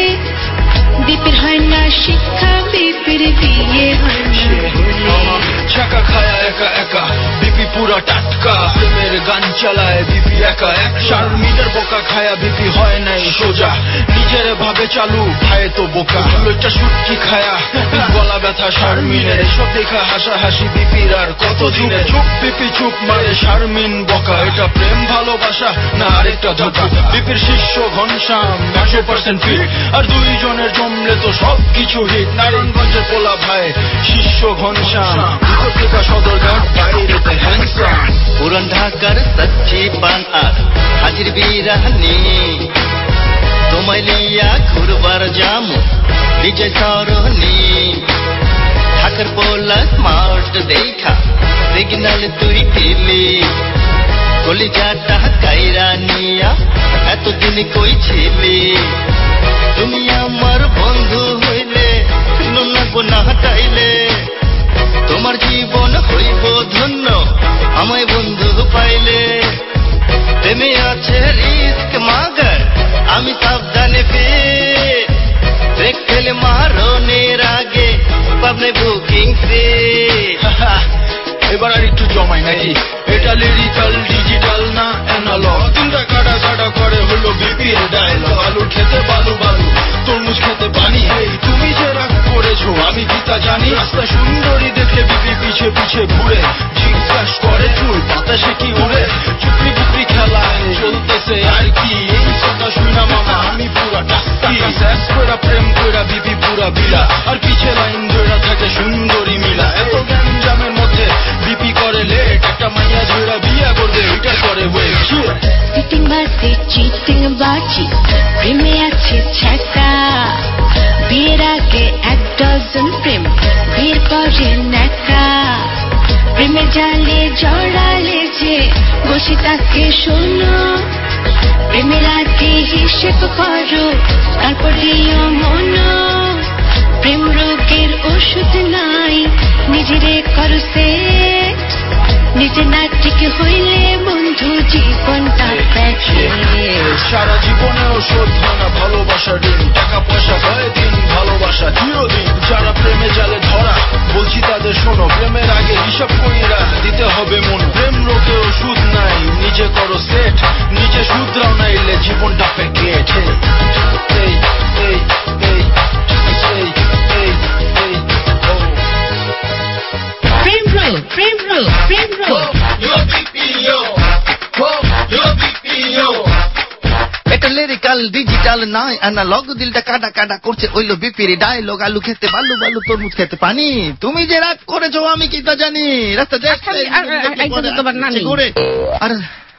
বিপির হয় না শিক্ষা বিপির বিয়ে হয় না ছাকা খায়া একা একা বিপি পুরা টাটকা প্রেমের গান চালায় বিপি একা এক শারমিনের বোকা খায়া বিপি হয় নাই সোজা নিজের ভাবে চালু খায় তো বোকা লইটা সুটকি খায়া গলা ব্যথা শারমিনের এসব দেখা হাসাহাসি বিপির আর কত দিনে চুপ বিপি চুপ মারে শারমিন বোকা এটা প্রেম ভালোবাসা না আরেকটা ধোকা বিপির শিষ্য ঘনশ্যাম 100% ফিট আর দুইজনের জমলে তো সব কিছু হিট নারায়ণগঞ্জের পোলা ভাই শিষ্য ঘনশ্যাম উপত্যকা সদরঘাট বাইরেতে হ্যান্ডসাম পুরান ঢাকার সচ্চি পান আর হাজির বিরানি তোমায় লিয়া ঘুরবার যামু বিজয় সরণি ঢাকার পোলা স্মার্ট দেখা সিগন্যাল তুই দিলি কলিজাটা কাইরা নিয়া এতদিন কই ছিলি তুমি আমার বন্ধু হইলে লাগবো না হাঁটাইলে তোমার জীবন হইব ধন্য আমায় বন্ধু পাইলে প্রেমে আছে রিস্ক মাগার আমি সাবধানে ব্রেক ফেলে মারণের আগে পাবনে বুকিং সে এবার আর একটু জমাই নাকি এটা লিরিক্যাল ডিজিটাল না অ্যানালগ তিনটা কাটা কাটা করে হলো বিপির ডায়লগ আলু খেতে বালু বালু তরমুজ খেতে পানি এই তুমি যে রাগ করেছো আমি কি তা জানি রাস্তা সুন্দরী দেখলে বিপি পিছে পিছে ঘুরে জিজ্ঞাসা করে চুল বাতাসে কি উড়ে চুপড়ি টুপড়ি খেলা চলতেছে আর কি এই কথা শুনা মামা আমি পুরা টাস্কি শেষ কইরা প্রেম কইরা বিপি পুরা বিলা আর পিছে লাইন ধরে থাকে সুন্দরী মিলা এত গ্যাঞ্জামের মধ্যে বিপি করে লেট একটা মাইয়া ধইরা বিয়া করবে এটা করে ওয়েট সিটিং বাসে চিটিং বাজি প্রেমে আছে ছ্যাঁকা বিয়ের আগে 1 ডজন প্রেম বিয়ের পরে ন্যাকা প্রেমে জালে জড়ালে যে বসে তাকে শোনো প্রেমের আগে হিসেব করো তারপর দিও মনো প্রেম রোগের ওষুধ নাই নিজেরে করো সেট নিজে না ঠিক হইলে বন্ধু জীবনটা দেখে সারা জীবনেও শোধ হয় না ভালোবাসার ঋণ টাকা পয়সা হয় দিন ভালোবাসা চিরদিন যারা প্রেমে জালে ধরা বলছি তাদের শোনো প্রেমের আগে হিসাব কইরা দিতে হবে মন প্রেম রোগে ওষুধ নাই নিজে করো সেট নিজে শুধরাও নাইলে জীবনটা প্যাকেট এই এই এই এই এই এই প্রেম রোগ এটা লিরিক্যাল ডিজিটাল নয় অ্যানালগ দিলটা কাটা কাটা করছে ওইলো বিপির ডায়লগ আলু খেতে বালু বালু তরমুজ খেতে পানি তুমি যে রাগ করেছো আমি কি তা জানি রাস্তা তোমার নানি আর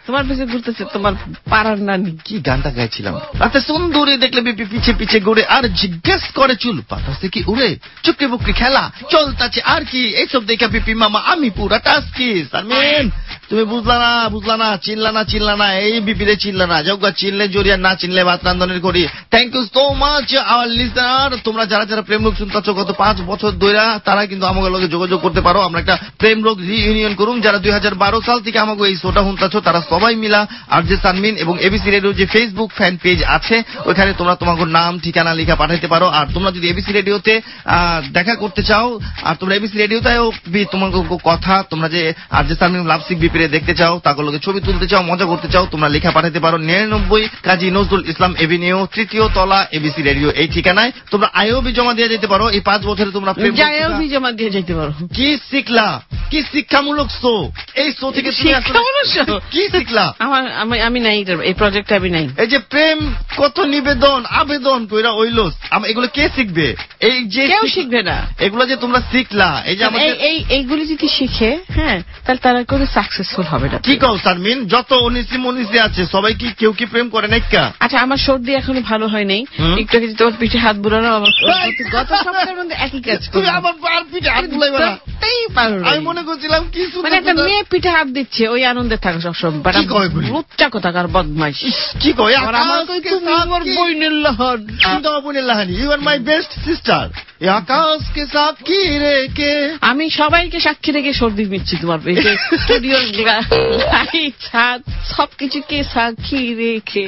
তোমার পিছনে ঘুরতেছে তোমার পাড়ার নানি। কি গানটা গাইছিলাম? রাতে সুন্দরী দেখলে বিপি পিছে পিছে ঘুরে আর জিজ্ঞেস করে চুল পাতাছে কি উড়ে, চুকরি বুকরি খেলা চলতাছে আর কি, এইসব দেখে বিপি মামা আমি পুরা টাস্কিস। আমিন তুমি বুঝলা না চিনলা না এই বিপিরে চিনলা না, যোগ্য চিনলে জড়িয়া না চিনলে ভাত রান্ধনের করি। Thank you so much our listener. তোমরা যারা প্রেম রোগ শুনতেছো গত 5 বছর ধরে, তারা কিন্তু আমাদের লগে যোগাযোগ করতে পারো। আমরা একটা প্রেম রোগ রিইউনিয়ন করুম। যারা 2012 সাল থেকে আমাকে এই শোটা শুনতেছো তারা সবাই মিলা আরজে সানমিন এবং এবিসি রেডিও যে ফেসবুক ফ্যান পেজ আছে ওইখানে তোমরা তোমাদের নাম ঠিকানা লেখা পাঠাইতে পারো। আর তোমরা যদি এবিসি রেডিওতে দেখা করতে চাও আর তোমরা এবিসি রেডিওতেও তোমার কথা তোমরা যে আরজে সানমিন লাভসিক বিপিরে দেখতে চাও, তাগুলোকে ছবি তুলতে চাও, মজা করতে চাও, তোমরা লেখা পাঠাতে পারো 99 কাজী নজরুল ইসলাম এভিনিউ 3য় তলা এবিসি রেডিও এই ঠিকানায়। তোমরা আইওবি জমা দিয়ে যেতে পারো। এই 5 বছরে তোমরা আইওবি জমা দিয়ে যেতে পারো। কি শিখলা? কি শিক্ষামূলক শো? এই শো থেকে তুমি কি শিখলা? আমি নাই এই প্রজেক্টে, আমি নাই। এই যে প্রেম কত আবেদন কইরা হইলো, এগুলো কে শিখবে? এই যে কেউ শিখবে না এগুলো যে তোমরা শিখলা। এই যে আমাদের এইগুলি যদি শিখে, হ্যাঁ, তাহলে তারা কোনো সাকসেসফুল হবে না। কি কও সারমিন? যত অনিসি আছে সবাই কি কেউ কি প্রেম করে নাই? আচ্ছা, আমার সর্দি এখনো ভালো হয় নাই। একটু আগে তোর পিঠে হাত বুলানো, আমার গত সপ্তাহের মধ্যে একই কাজ তুমি আমার পিঠে হাত বুলাইবা না? আমি মনে করছিলাম কি মানে একটা মেয়ে পিঠে হাত দিচ্ছে, ওই আনন্দে থাকে সবসময়। লুচ্চা কোথাকার বদমাইশ। কি কয়? আমার বইনের লহর, তোমার বোনের লাহানি। You are my best sister. আকাশকে সাক্ষী রেখে আমি সবাইকে সাক্ষী রেখে সর্দি মিচ্ছি। তোমার স্টুডিওর লাইট ছাদ সবকিছুকে সাক্ষী রেখে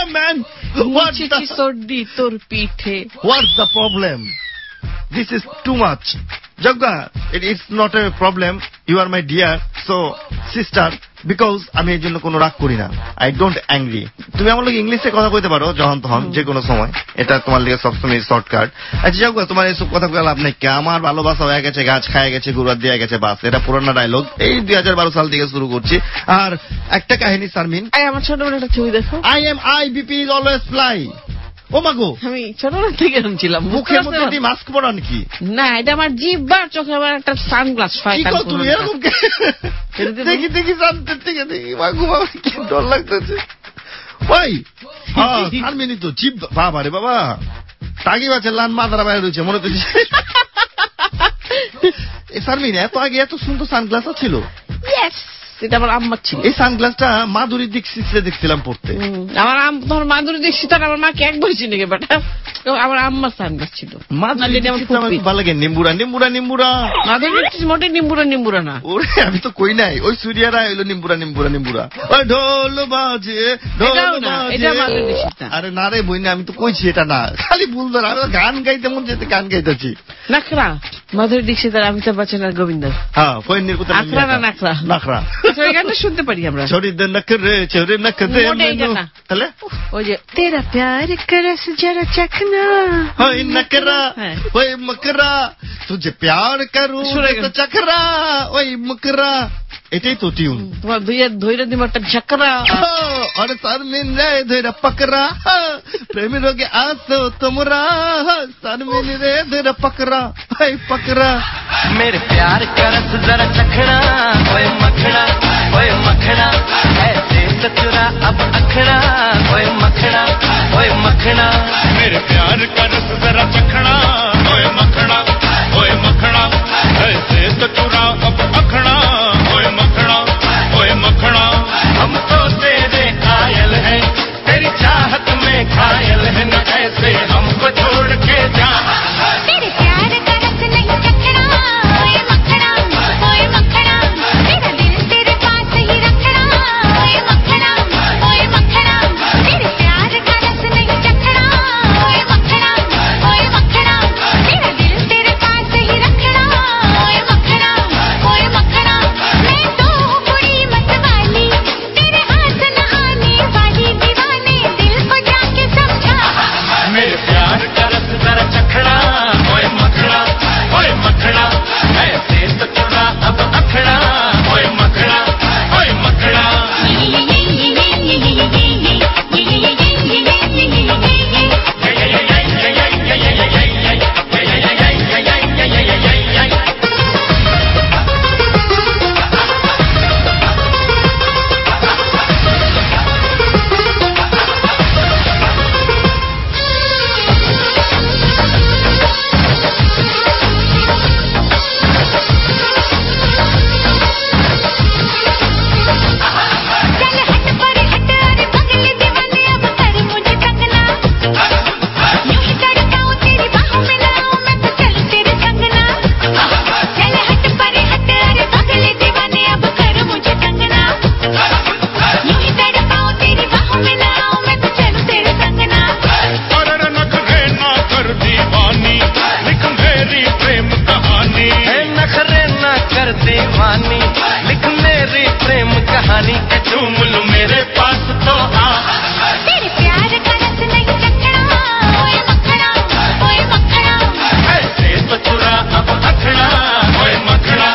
সর্দি তোর পিঠে। What's the problem? This is too much. Jagga, it's not a problem. You are my dear, so sister, because আমি এর জন্য কোনো রাগ করি না। I don't angry. তুমি আমার লগে ইংলিশে কথা কইতে পারো যখন তখন, যে কোনো সময়। এটা তোমার লিগে সবসময় শর্টকাট। আচ্ছা জাগা, তোমার এইসব কথা কইলে লাভ নাই। আমার ভালোবাসা হয়ে গেছে, গাছ খায় গেছে, গুড়া দিয়ে গেছে, বাস। এটা পুরানো ডায়লগ, এই 2012 সাল থেকে শুরু করছি। আর একটা কাহিনী সারমিন, আমার ছোটবেলার একটা ছবি দেখো। I BP is always fly. ও মাগো, আমি ছোটবেলা থেকে ছিলাম। মুখের মধ্যে মাস্ক পরা নাকি? না, এটা আমার জিহ্বার চোখে আমার একটা সানগ্লাস। তুমি এরকম দেখি জানতে থেকে দেখি মাগো, বাবা কি ডর লাগতেছে। ওই সারমিনি তো জিভ, বাবা রে বাবা, টাকি বাচ্চা লান মাথারা বাইরে রয়েছে মনে করছি। সারমিন এত আগে এত সুন্দর সানগ্লাস ছিল? এটা আমার আম্মার ছিল। এই সানগ্লাসটা মাধুরী দীক্ষিতকে দেখছিলাম পড়তে। আমার তোমার মাধুরী দীক্ষিত আর আমার মাকে একবার চিনি গে বেটা। আমার আম্মার সানগ্লাস ছিল। মাধুরী দীক্ষিত আমার ভালো লাগে। নিম্বুরা মাধুরী দীক্ষিত মোটে নিম্বুরা না। ওরে আমি তো কই নাই, ওই সূর্যারা হইলো নিম্বুরা। ওই ঢোল বাজে এটা মাধুরী দীক্ষিত। আরে না রে বইনা, আমি তো কইছি এটা না, খালি ভুল ধর। আমি গান গাইতে মন যেতে গান গাইতেছি। নাখরা মাধুরী দীক্ষিত আর অমিতাভ বচ্চন আর গোবিন্দ। হ্যাঁ, কইনির কথা নাখরা ওই গানটা শুনতে পারি আমরা। छोड़ी दे नखरे छोरे नख दे তাহলে ওই যে তেরা প্যার করস জরা চখনা, ওই নকরা ওই মকরা, তুঝে প্যার করু তো চকরা ওই মকরা, এটাই তো টিউন। তোমার ধৈর্য দিমাটা ঝকরা। আরে সারমিন রে ধৈর্য পকরা, প্রেমী রোগে আসো তোমরা, সারমিন রে ধৈর্য পকরা, ওই পকরা। मेरे प्यार का रस जरा चखना, ओए मखना ऐसे सचुरा अब अखड़ा, ओए मखना मेरे प्यार का रस जरा चखना, ओए मखना ऐसे सचुरा अब अखड़ा, ओए मखना हम तो तेरे कायल हैं, तेरी चाहत में घायल है, न ऐसे हमको छोड़ के जा। तेरे प्यार का रस नहीं चखना, ओए मखना मेरा दिल तेरे पास ही रखना, ओए मखना तेरे प्यार का रस नहीं चखना, ओए मखना मेरा दिल तेरे दीवानी लिख मेरी प्रेम कहानी के झूम लूं मेरे पास तो आ तेरे प्यार का रस नहीं चखना ओए मखना ऐसे तो चुरा अब अखड़ा ओए मखड़ा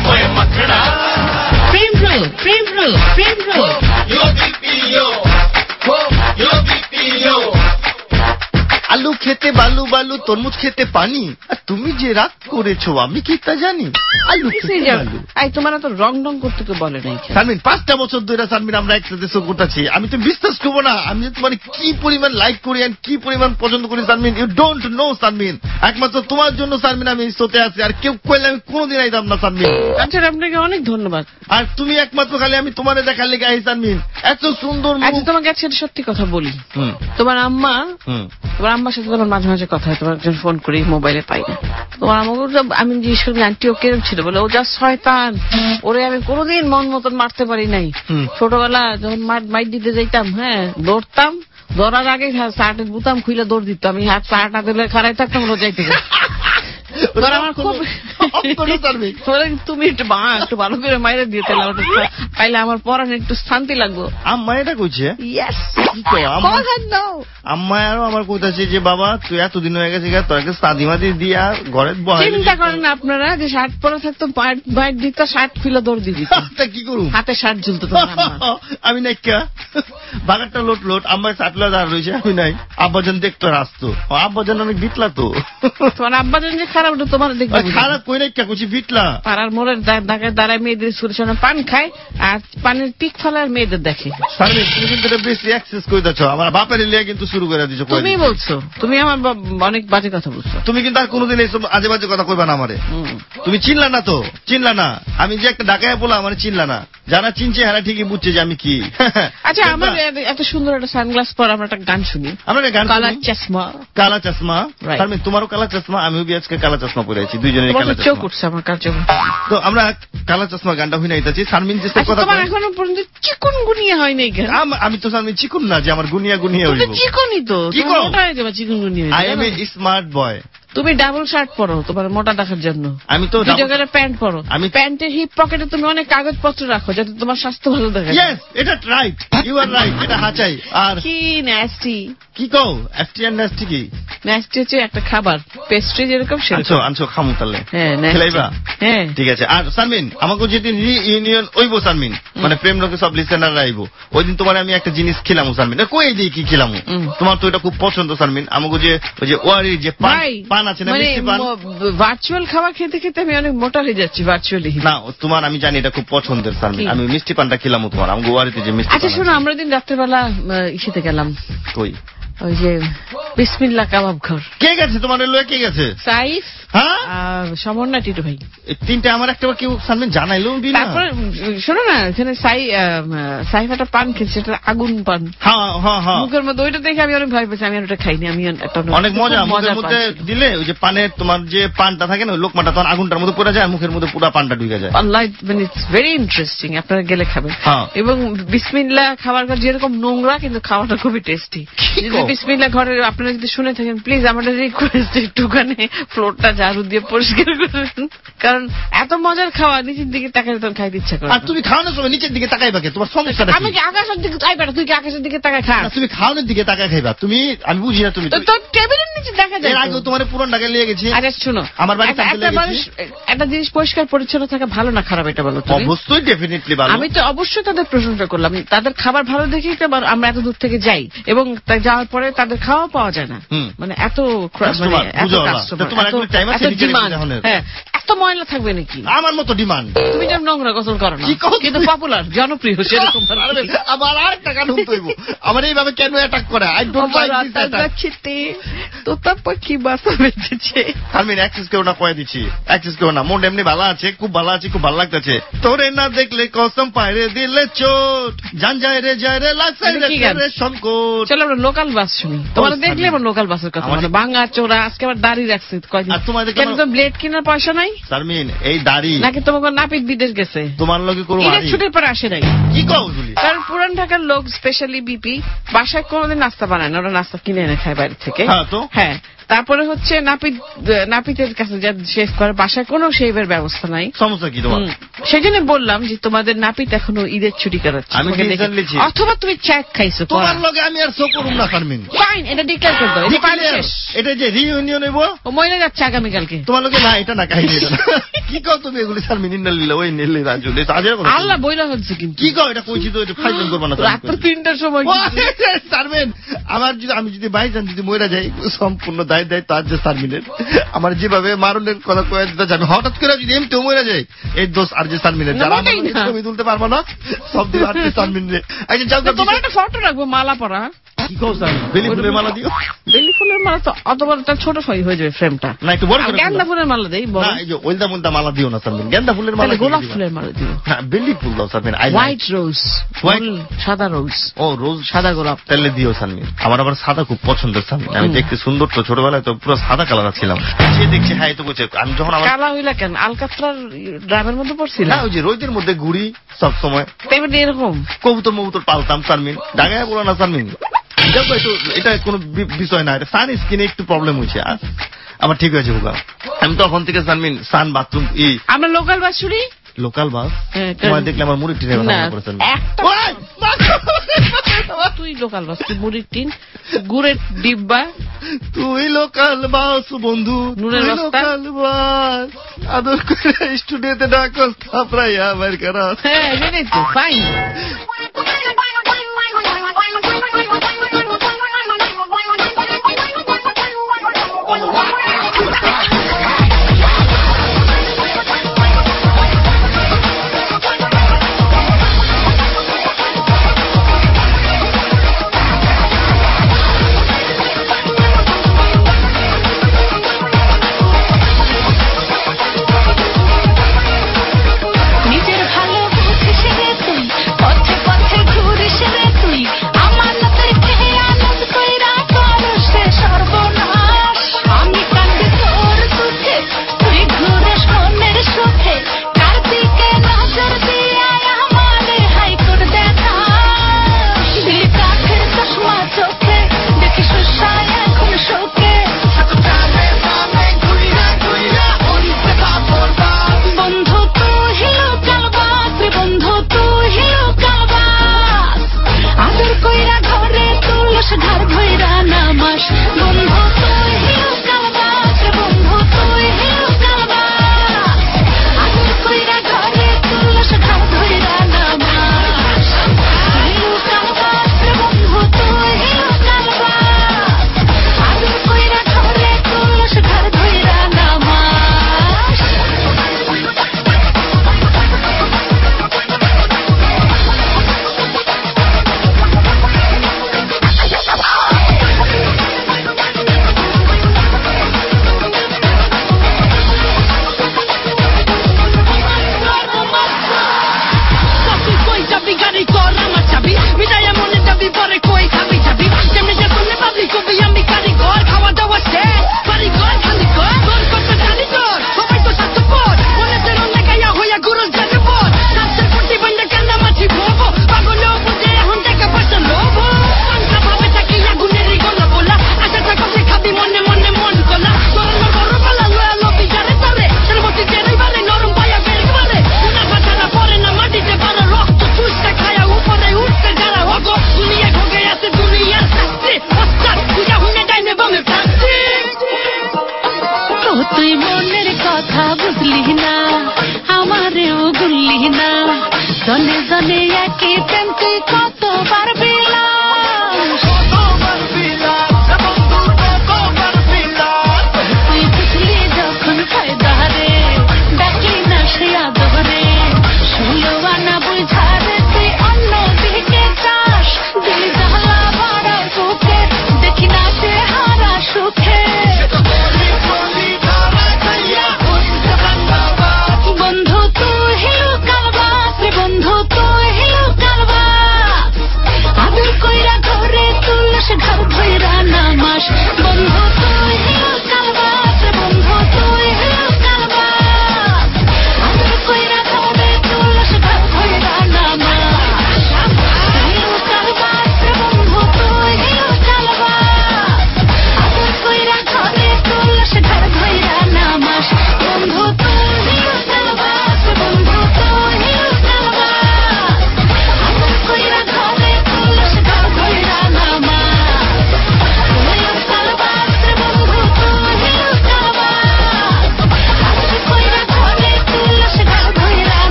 प्रेम रोल আলু খেতে বালু বালু তরমুজ খেতে পানি আর তুমি যে রাগ করেছো আমি কি তা জানি আলু খেতে বালু এই তোমার তো রং করতে তো বলে নাই সালমিন 5টা বছর ধরে সালমিন আমরা একসাথে শো করতেছি আমি তো বিশ্বাস করবো না আমি যে তোমার কি পরিমাণ লাইক করি আর কি পরিমাণ পছন্দ করি Salmin you don't know Salmin একমাত্র তোমার জন্য সালমিন আমি শোতে আছি আর কেউ কইলে আমি কোনোদিন আইতাম না সালমিন আচ্ছা আপনাকে অনেক ধন্যবাদ আর তুমি একমাত্র খালি আমি তোমারে দেখার লেগে আই সালমিন এত সুন্দর আচ্ছা তোমাকে একটা সত্যি কথা বলি তোমার আম্মার সাথে তোমার মাঝে মাঝে কথা হয় তোমার একজন ফোন করি মোবাইলে পাই না তোমার আমাকে আমি জিজ্ঞেস করি আন্টি ও কেরম ছিল বলে ও যা শয়তান ওরে আমি কোনোদিন মন মতন মারতে পারি নাই ছোটবেলা যখন মাইট দিতে যাইতাম দৌড়তাম দৌড়ার আগে শার্টের বুতাম খুলে দৌড় দিত আমি হাত পাটা দিলে খারাই থাকতাম রোজ যাইতে আমার খুব তুমি একটু ভালো করে মাইরে দিয়ে পাইলে আমার পড়ানো একটু শান্তি লাগবো আম্মা এটা কইছে আম্মা আরো আমার কইতাছে যে বাবা তুই এতদিন হয়ে গেছে তোর একটা সাদিমাদি দিয়া ঘরে চিন্তা করেন আপনারা যে শার্ট পরে থাকতো বাইট দিত শার্ট খুলে দৌড় দিবি কি করুন হাতে শার্ট ঝুলতো আমি নাই বাগারটা লোট আম্মার শার্টলা দাঁড় রয়েছে আমি নাই আব্বাজন দেখতো আসতো আব্বাজন অনেক বিটলা তো তোমার আব্বাজন যে খারাপ ওটা তোমার দেখবে খারাপ কই নাই কুচি বিটলা পাড়ার মোড়ের দাঁড়ায় মেয়েদের সুরেশনে পান খায় আর পানের পিক ফেলার মেয়েদের দেখে তুমি কিন্তু বেশি অ্যাক্সেস করে দিচ্ছ আমার বাপের লিয়া কিন্তু শুরু করে দিচ্ছ তুমি বলছো তুমি আমার অনেক বাজে কথা বলছো তুমি কিন্তু আর কোনোদিন এইসব আজে বাজে কথা কইবা না আমারে তুমি চিনলা না আমি যে একটা ঢাকায় বললাম আমার চিনলা না যারা চিনছে এরা ঠিকই বুঝছে যে আমি কি আচ্ছা আমার এত সুন্দর একটা সানগ্লাস পর আমরা একটা গান শুনি আমরা গান কালা চশমা সালমিন তোমারও কালা চশমা আমিও আজকে কালা চশমা পরে আছি দুইজনের কালা চশমা চোখ উঠছে আমার কাছে তো আমরা কালা চশমা গানটা হই নাইতাছি সালমিন যে কথা তোমার এখনো পর্যন্ত চিকন গুনিয়া হয় নাই কেন আমি তো সালমিন চিকন না যে আমার গুনিয়া হইব চিকনই তো মোটা হয়ে যাবে চিকন গুনিয়া I am a smart boy তুমি ডাবল শার্ট পরো তোমার মোটা দেখার জন্য আমি তো প্যান্ট পরো আমি প্যান্টের হিপ পকেটে তুমি অনেক কাগজপত্র রাখো যাতে তোমার স্বাস্থ্য ভালো থাকে এটা রাইট ইউ আর রাইট এটা হাচাই আর কি ন্যাস্টি কি কও এফটি এন্ড ন্যাস্টি কি ন্যাস্টি হচ্ছে একটা খাবার পেস্ট্রি যেরকম সেরকম আনছো খামু তাহলে খেলাইবা ঠিক আছে আর সালমিন আমাকে যেদিন রিইউনিয়ন হইব সালমিন মানে প্রেম লোকে সব লিসেনাররা আইব ওই দিন তোমার আমি একটা জিনিস খেলামু সালমিন কই দিই কি খেলামু তোমার তো এটা খুব পছন্দ সালমিন আমাকে যে ওই যে ওয়ারি যে পান আছে না মিষ্টি পান ভার্চুয়াল খাবার খেতে খেতে আমি অনেক মোটা হয়ে যাচ্ছি ভার্চুয়ালি না তোমার আমি জানি এটা খুব পছন্দের সালমিন আমি মিষ্টি পানটা খেলামু তোমার আমাকে ওয়ারিতে যে মিষ্টি আচ্ছা শোনো আমরা দিন রাত্রেবেলা ইসেতে গেলাম কই ওই যে বিসমিল্লাহ কাবাব ঘর কে গেছে তোমার লয়ে কে গেছে সাইফ সমন্বয় টিটু ভাই তিনটা আমার একটা কেউ সামনে জানাইলো তারপরে শোনো না এখানে সাইফ একটা পান খেয়েছে এটা আগুন পান মুখের মধ্যে ওইটা দেখে আমি অনেক ভয় পেয়েছি আমি ওটা খাইনি আমি অনেক মজা মুখের মধ্যে দিলে ওই যে পানের তোমার যে পানটা থাকে না লোকমাটা তখন আগুনটার মধ্যে পড়ে যায় মুখের মধ্যে পুরো পানটা ঢুকে যায় আল্লাহ মানে ইটস ভেরি ইন্টারেস্টিং আপনারা গেলে খাবেন এবং বিসমিল্লাহ খাবার ঘর যেরকম নোংরা কিন্তু খাওয়াটা খুবই টেস্টি বিসমিল্লাহ ঘরে আপনারা যদি শুনে থাকেন প্লিজ আমাদের রিকোয়েস্ট একটুখানি ফ্লোরটা ঝাড়ু দিয়ে পরিষ্কার করবেন কারণ এত মজার খাওয়া নিচের দিকে তাকালে তখন খাইতে ইচ্ছা করে আর তুমি খাওয়ানোর সময় নিচের দিকে তাকাইবা কে তোমার সমস্যা আমি কি আকাশের দিকে তাকাইবা তুই কি আকাশের দিকে তাকাই খা তুমি খাওয়ানোর দিকে তাকাই খাইবা তুমি আমি বুঝি না তুমি তো টেবিলের নিচে দেখা যায় এর আগে তোমার পুরান ঢাকা নিয়ে গেছি আরে শুনো আমার বাড়িতে একটা জিনিস পরিষ্কার পরিচ্ছন্ন থাকা ভালো না খারাপ এটা বলো তুমি অবশ্যই ডেফিনেটলি ভালো আমি তো অবশ্যই তাদের প্রশংসা করলাম তাদের খাবার ভালো দেখেই তো আমরা এত দূর থেকে যাই এবং যাওয়ার পরে তাদের খাওয়া পাওয়া যায় না মানে এত এত ময়লা থাকবে নাকি আমার মতো ডিমান্ড তুমি যেমন নোংরা গোসল করো না কিন্তু পপুলার জনপ্রিয় সেরকম আবার আরেকটা গান হইব আমার এইভাবে কেন অ্যাটাক করে I don't like this attack তোতা পাখি বাসা বেঁচেছে আমি অ্যাক্সেস কেউ না কয়ে দিচ্ছি অ্যাক্সেস কেউ না মন এমনি ভালো আছে খুব ভালো আছে খুব ভালো লাগতেছে তোরে না দেখলে কসম পাইরে দিলে চোট জান যায় রে লাগছে রে সংকট চলো আমরা লোকাল বাস শুনি তোমরা দেখলে আমরা লোকাল বাসের কথা মানে ভাঙা চোরা আজকে আবার দাড়ি রাখছে কয়দিন আর তোমাদের কেন তো ব্লেড কেনার পয়সা নাই শারমিন এই দাড়ি নাকি তোমাকে নাপিত বিদেশ গেছে তোমার লগে কোনো মারি ছুটির পর আসে নাই কি কওগুলি কারণ পুরান ঢাকার লোক স্পেশালি বিপি বাসায় কোনোদিন নাস্তা বানায় না ওরা নাস্তা কিনে এনে খায় বাইরে থেকে হ্যাঁ তো হ্যাঁ তারপরে হচ্ছে নাপিতের কাছে যা শেভ করে, বাসায় কোনো শেভের ব্যবস্থা নাই। সমস্যা কি তোমার? সেই জন্য বললাম যে তোমাদের নাপিত এখনো ঈদের ছুটি কাটাচ্ছে, আমি অথবা তুমি চেক খাইছো। তোমার লগে আমি আর শো করুম না শারমিন। ফাইন, এটা ডিক্লেয়ার করে দাও। এটা যে রিইউনিয়ন হইব, ও মহিলা যাচ্ছে আগামীকালকে তোমার লগে। না এটা না, কাহিনী এটা না। কি কও তুমি এগুলি শারমিন? ইন্নালিল্লাহ ওই নিল্লি রাজু আজের কথা আল্লাহ বইলা হচ্ছে। কিন্তু কি কও? এটা কইছি তো, এটা ফাইজলাম করব না। রাত 3টার সময় শারমিন আমি যদি বাইজান যদি মইরা যাই, সম্পূর্ণ দায়িত্ব আজ যে শারমিনের। আমার যেভাবে মারুলের কথা কয়ে দিতে যাবে, হঠাৎ করে যদি এমনি মইরা যায়, এই দোষ আর যে শারমিনের। যারা ছবি তুলতে পারবো না সব দিন আর যে শারমিনের। আচ্ছা যাও, তোমার একটা ফটো রাখবো মালা পরা। কি কও শারমিন? বেলি ফুলের মালা দিও। বেলি ফুলের মালা তো অত বড়, ছোট হয়ে যাবে ফ্রেমটা। না একটু বড় করে। গেন্দা ফুলের মালা দেই। না এই যে ওইলদা মুলদা মালা দিও না শারমিন, গেন্দা ফুলের মালা। গোলাপ ফুলের মালা দিও। হ্যাঁ বেলি ফুল দাও শারমিন। হোয়াইট রোজ, সাদা রোজ। ও রোজ, সাদা গোলাপ তাহলে দিও শারমিন। আমার আবার সাদা খুব পছন্দের শারমিন। আমি দেখতে সুন্দর তো, ছোটবেলায় তো পুরো সাদা কালার ছিলাম। সে দেখছি হ্যাঁ তো বলছে, আমি যখন আমার কালা হইলা কেন? আলকাতরার ড্রামের মধ্যে পড়ছিল। না ওই যে রোদের মধ্যে ঘুরি সব সময়, এরকম কবুতর পালতাম শারমিন। ডাগায় বলো না শারমিন, এটা কোনো বিষয় না। এটা সান স্কিনে একটু প্রবলেম হয়েছে, আবার ঠিক হয়েছে বুকা। আমি তখন থেকে শারমিন সান বাথরুম আমরা লোকাল বাস ছুরি, লোকাল বাস তোমায় দেখলে আমার মুড়ি টিনের কথা করেছেন। তুই লোকাল বাস, তুই মুড়ির টিন, গুড়ের ডিব্বা। তুই লোকাল বাস বন্ধু, নুনের লোকাল বাস আদর করে স্টুডিওতে ডাকো থাপড়াইয়া আমার করা। হ্যাঁ জানি তো, ফাইন। নিজের ভালো বুঝে তুই পথে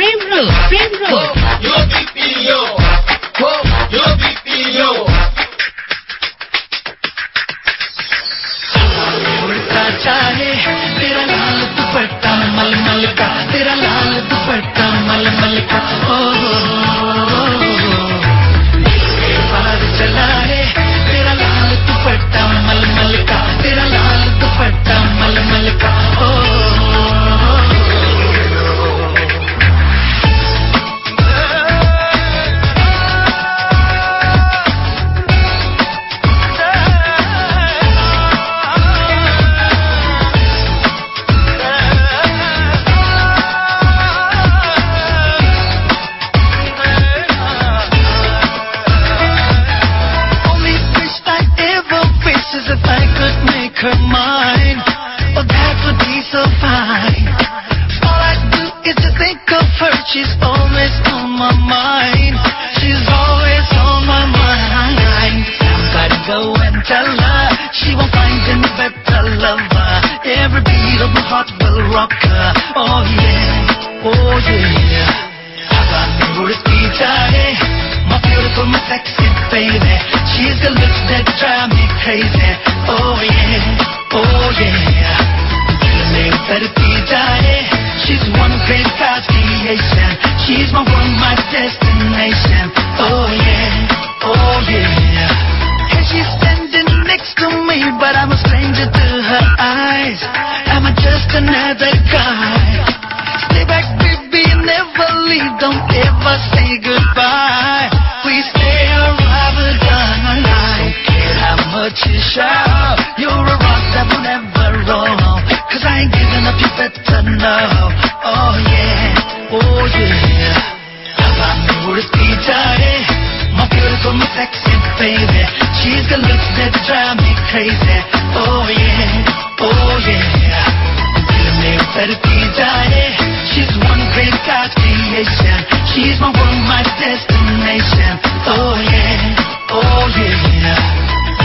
প্রেম রোগ Yo BPO, yo BPO. उड़ता चाहे तेरा लाल दुपट्टा मलमल का, तेरा लाल दुपट्टा मलमल का, ओ पार चला है तेरा लाल दुपट्टा मलमल का, तेरा लाल दुपट्टा मलमल का, ओ her mind, oh that would be so fine. All I do is to think of her, she's always on my mind. She's always on my mind. Gotta go and tell her, she won't find any better lover. Every beat of my heart will rock her, oh yeah, oh yeah. My beautiful, my sexy baby, she's got looks that drive me crazy, oh yeah, oh yeah. She's one great God's creation, she's my world, my destination, oh yeah, oh yeah. And she's standing next to me, but I'm a stranger to her eyes. Am I just another guy? Stay back, baby, and never leave, don't ever say goodbye. We stay forever done. Don't care how much you shout, you're a rock that will never roll. Cause I ain't giving up, you better know. Oh yeah, oh yeah. My beautiful, my sexy baby, she's got looks that drive me crazy. Oh yeah, oh yeah. She's one great God's creation, she's my world, my destination. Oh yeah, oh yeah.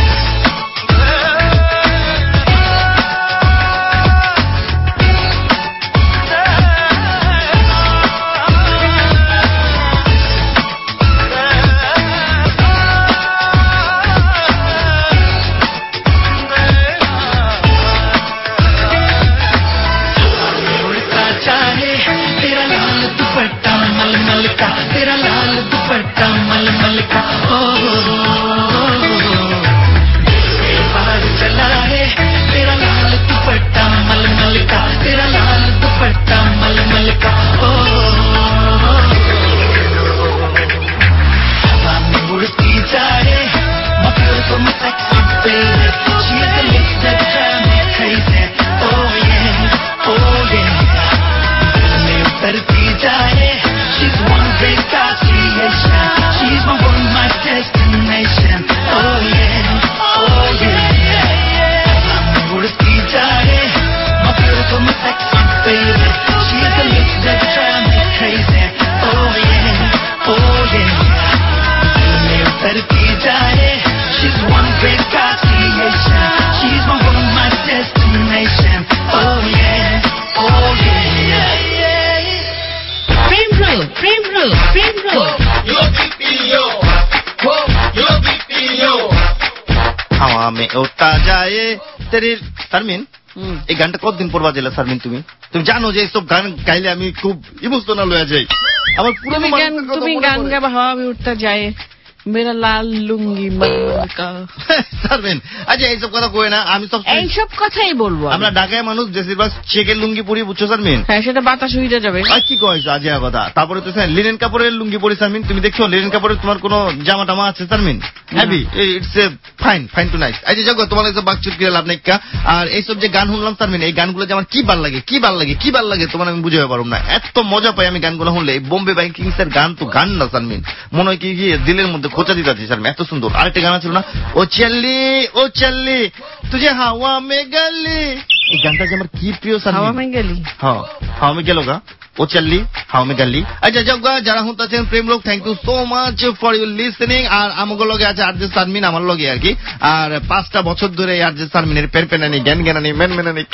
Sharmin, এই গানটা কতদিন পর বাজাইলা শারমিন? তুমি জানো যে এইসব গান গাইলে আমি খুব ইমোশনাল হয়ে যাই। আমার পুরো তুমি গান গাবা হওয়া আমি উঠতে যাই মেরা লাল লুঙ্গি মালকা। শারমিন, আচ্ছা এইসব কথা কই না, আমি সব এইসব কথাই বলবো। আমরা ঢাকায় মানুষ বেশিরভাগ চেকের লুঙ্গি পরি, বুঝছো শারমিন? হ্যাঁ, সেটা বাতাস উড়ে যাবে। আর কি কইছো আজে কথা। তারপরে তো লিনেন কাপড়ের লুঙ্গি পরি শারমিন, তুমি দেখছো লিনেন কাপড়ের তোমার কোনো জামা টামা আছে Sharmin? Heavy, it's a fine to nice. আচ্ছা যাও, তোমার এইসব বাকচুত করে লাভ নাই। আর এইসব যে গান শুনলাম শারমিন, এই গানগুলো যে আমার কি ভাল লাগে তোমার আমি বুঝাতে পারব না। এত মজা পাই আমি গানগুলো শুনলে। বোম্বে বাইকিংস এর গান তো গান না শারমিন, মনে হয় কি দিলের মধ্যে খোঁচা দিতে আছে শারমিন, এত সুন্দর। আরেকটা গান ছিল না, ও চল্লি তুঝে হাওয়া মে গলি, এই গানটা যে আমার কি প্রিয় শারমিন। হাওয়া মে গলি, হ্যাঁ হাওয়া মে গেল গা, ও চল্লি হাউমে গালি আচ্ছা জগা যারা হুঁতাছেন প্রেম লোক thank you so much for your listening আর আমাকে লগে আছে আরজে সারমিন আমার লগে আর কি আর 5টা বছর ধরে আরজে সারমিনের পেরপেনানি জ্ঞানানি মেনমেনানি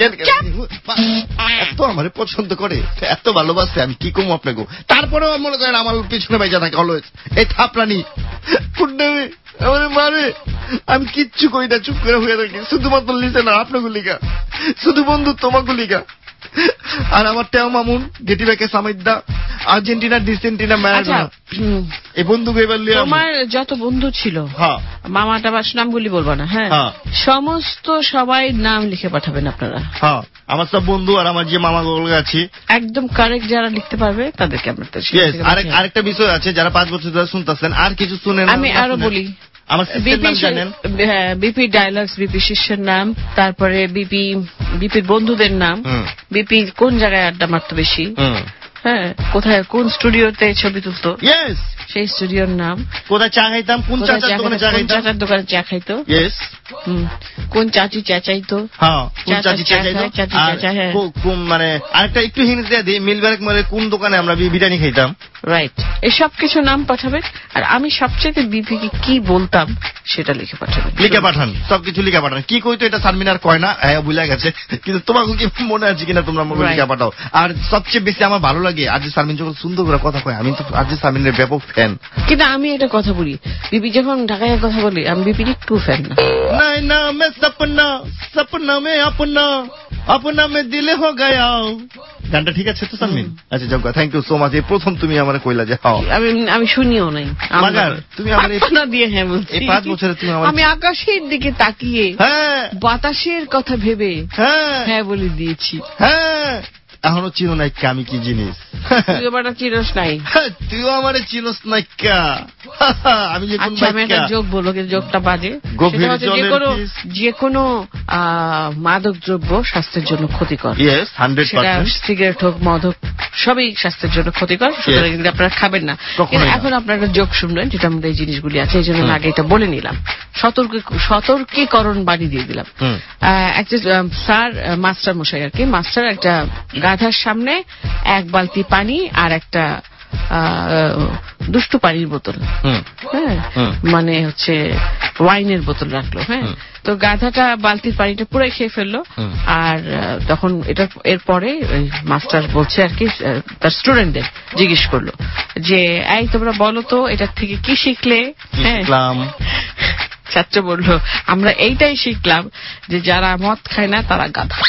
এত আমার পছন্দ করে এত ভালোবাসে আমি কি কম আপনাকে তারপরেও মনে করেন আমার পিছনে বাইজা থাকে অলওয়েজ এই থাপড়ানি কুন্ডামি আমার মারে আমি কিচ্ছু কই না চুপ করে হয়ে থাকি শুধুমাত্র লিসেনার আপনাকে লিখা শুধু বন্ধু তোমাকে লিখা আর আমার টেও মামুন গেটি ব্যাকে সামিদ্দা আর্জেন্টিনা ডিসেন্টিনা ম্যারাডোনা এই বন্ধুকে এবার লিয়া তোমার যত বন্ধু ছিল হ্যাঁ মামাটা বাস নামগুলি বলবো না হ্যাঁ সমস্ত সবাই নাম লিখে পাঠাবেন আপনারা হ্যাঁ আমার সব বন্ধু আর আমার যে মামা গুলো আছে একদম কারেক্ট যারা লিখতে পারবে তাদেরকে আমরা আরেকটা বিষয় আছে যারা 5 বছর ধরে শুনতেছেন আর কিছু শুনেন আমি আরো বলি আমার সিস্টের নাম জানেন বিপি ডায়লগস বিপি শিষ্যের নাম তারপরে বিপির বন্ধুদের নাম বিপি কোন জায়গায় আড্ডা মারতো বেশি হ্যাঁ কোথায় কোন স্টুডিওতে ছবি তুলতো সেই স্টুডিওর নাম কোথায় চা খাইতাম কোন চাচার দোকানে চা খাইতো কোন চাচি চেঁচাইতো কোন চাচি চেঁচাইতো মানে আরেকটা একটু হিন্ট দিয়ে দিই মিলবারেক মোড়ে কোন দোকানে আমরা বিরিয়ানি খাইতাম রাইট এসব কিছু নাম পাঠাবেন আর আমি সবচেয়ে বিপিকে কি বলতাম সেটা লিখে পাঠাবেন লিখে পাঠান সবকিছু লিখে পাঠান কি কইতো এটা সারমিনার কয় না ভুলে গেছে কিন্তু তোমাকে কি মনে আছে কিনা তোমরা লিখে পাঠাও আর সবচেয়ে বেশি আমার ভালো লাগে আরজে সারমিন যখন সুন্দর করে কথা কয় আমি তো আরজে সারমিনের ব্যাপক ফ্যান কিন্তু আমি একটা কথা বলি বিপি যখন ঢাকায় কথা বলি আমি বিপির একটু ফ্যান না না मैं सपना में अपना में दिल हो गया গানটা ঠিক আছে তো সারমিন আচ্ছা জগা থ্যাংক ইউ সো মাচ এই প্রথম তুমি আমারে কইলা যে আমি শুনিও নাই মাগার তুমি আমারে না দিয়ে হ্যাঁ বলছি এই 5 বছরে তুমি আমারে আমি আকাশের দিকে তাকিয়ে বাতাসের কথা ভেবে হ্যাঁ বলে দিয়েছি এখনো চিনো নাই আমি কি জিনিস তুই আমারটা চিনোস নাই তুইও আমারে চিনোস নাই আমি যে কোন একটা যোগ বলো কিন্তু যোগটা বাজে যে কোনো মাদক দ্রব্য স্বাস্থ্যের জন্য ক্ষতিকর 100% সিগারেট হোক মদ হোক সবই স্বাস্থ্যের জন্য ক্ষতিকর সুতরাং কিন্তু আপনারা খাবেন না এখন আপনারা একটা যোগ শুনবেন যেটা আমাদের এই জিনিসগুলি আছে এই জন্য আগে এটা বলে নিলাম সতর্কীকরণ বাড়ি দিয়ে দিলাম একটা স্যার মাস্টার মশাই আর কি মাস্টার একটা গাধার সামনে এক বালতি পানি আর একটা দুষ্টু পানির বোতল হ্যাঁ মানে হচ্ছে ওয়াইনের বোতল রাখলো হ্যাঁ তো গাধাটা বালতির পানিটা পুরো খেয়ে ফেললো আর তখন এটা এরপরে মাস্টার বলছে আর কি তার স্টুডেন্টদের জিজ্ঞেস করলো যে এই তোমরা বলো তো এটার থেকে কি শিখলে ছাত্র বললো আমরা এইটাই শিখলাম যে যারা মদ খায় না তারা গাধা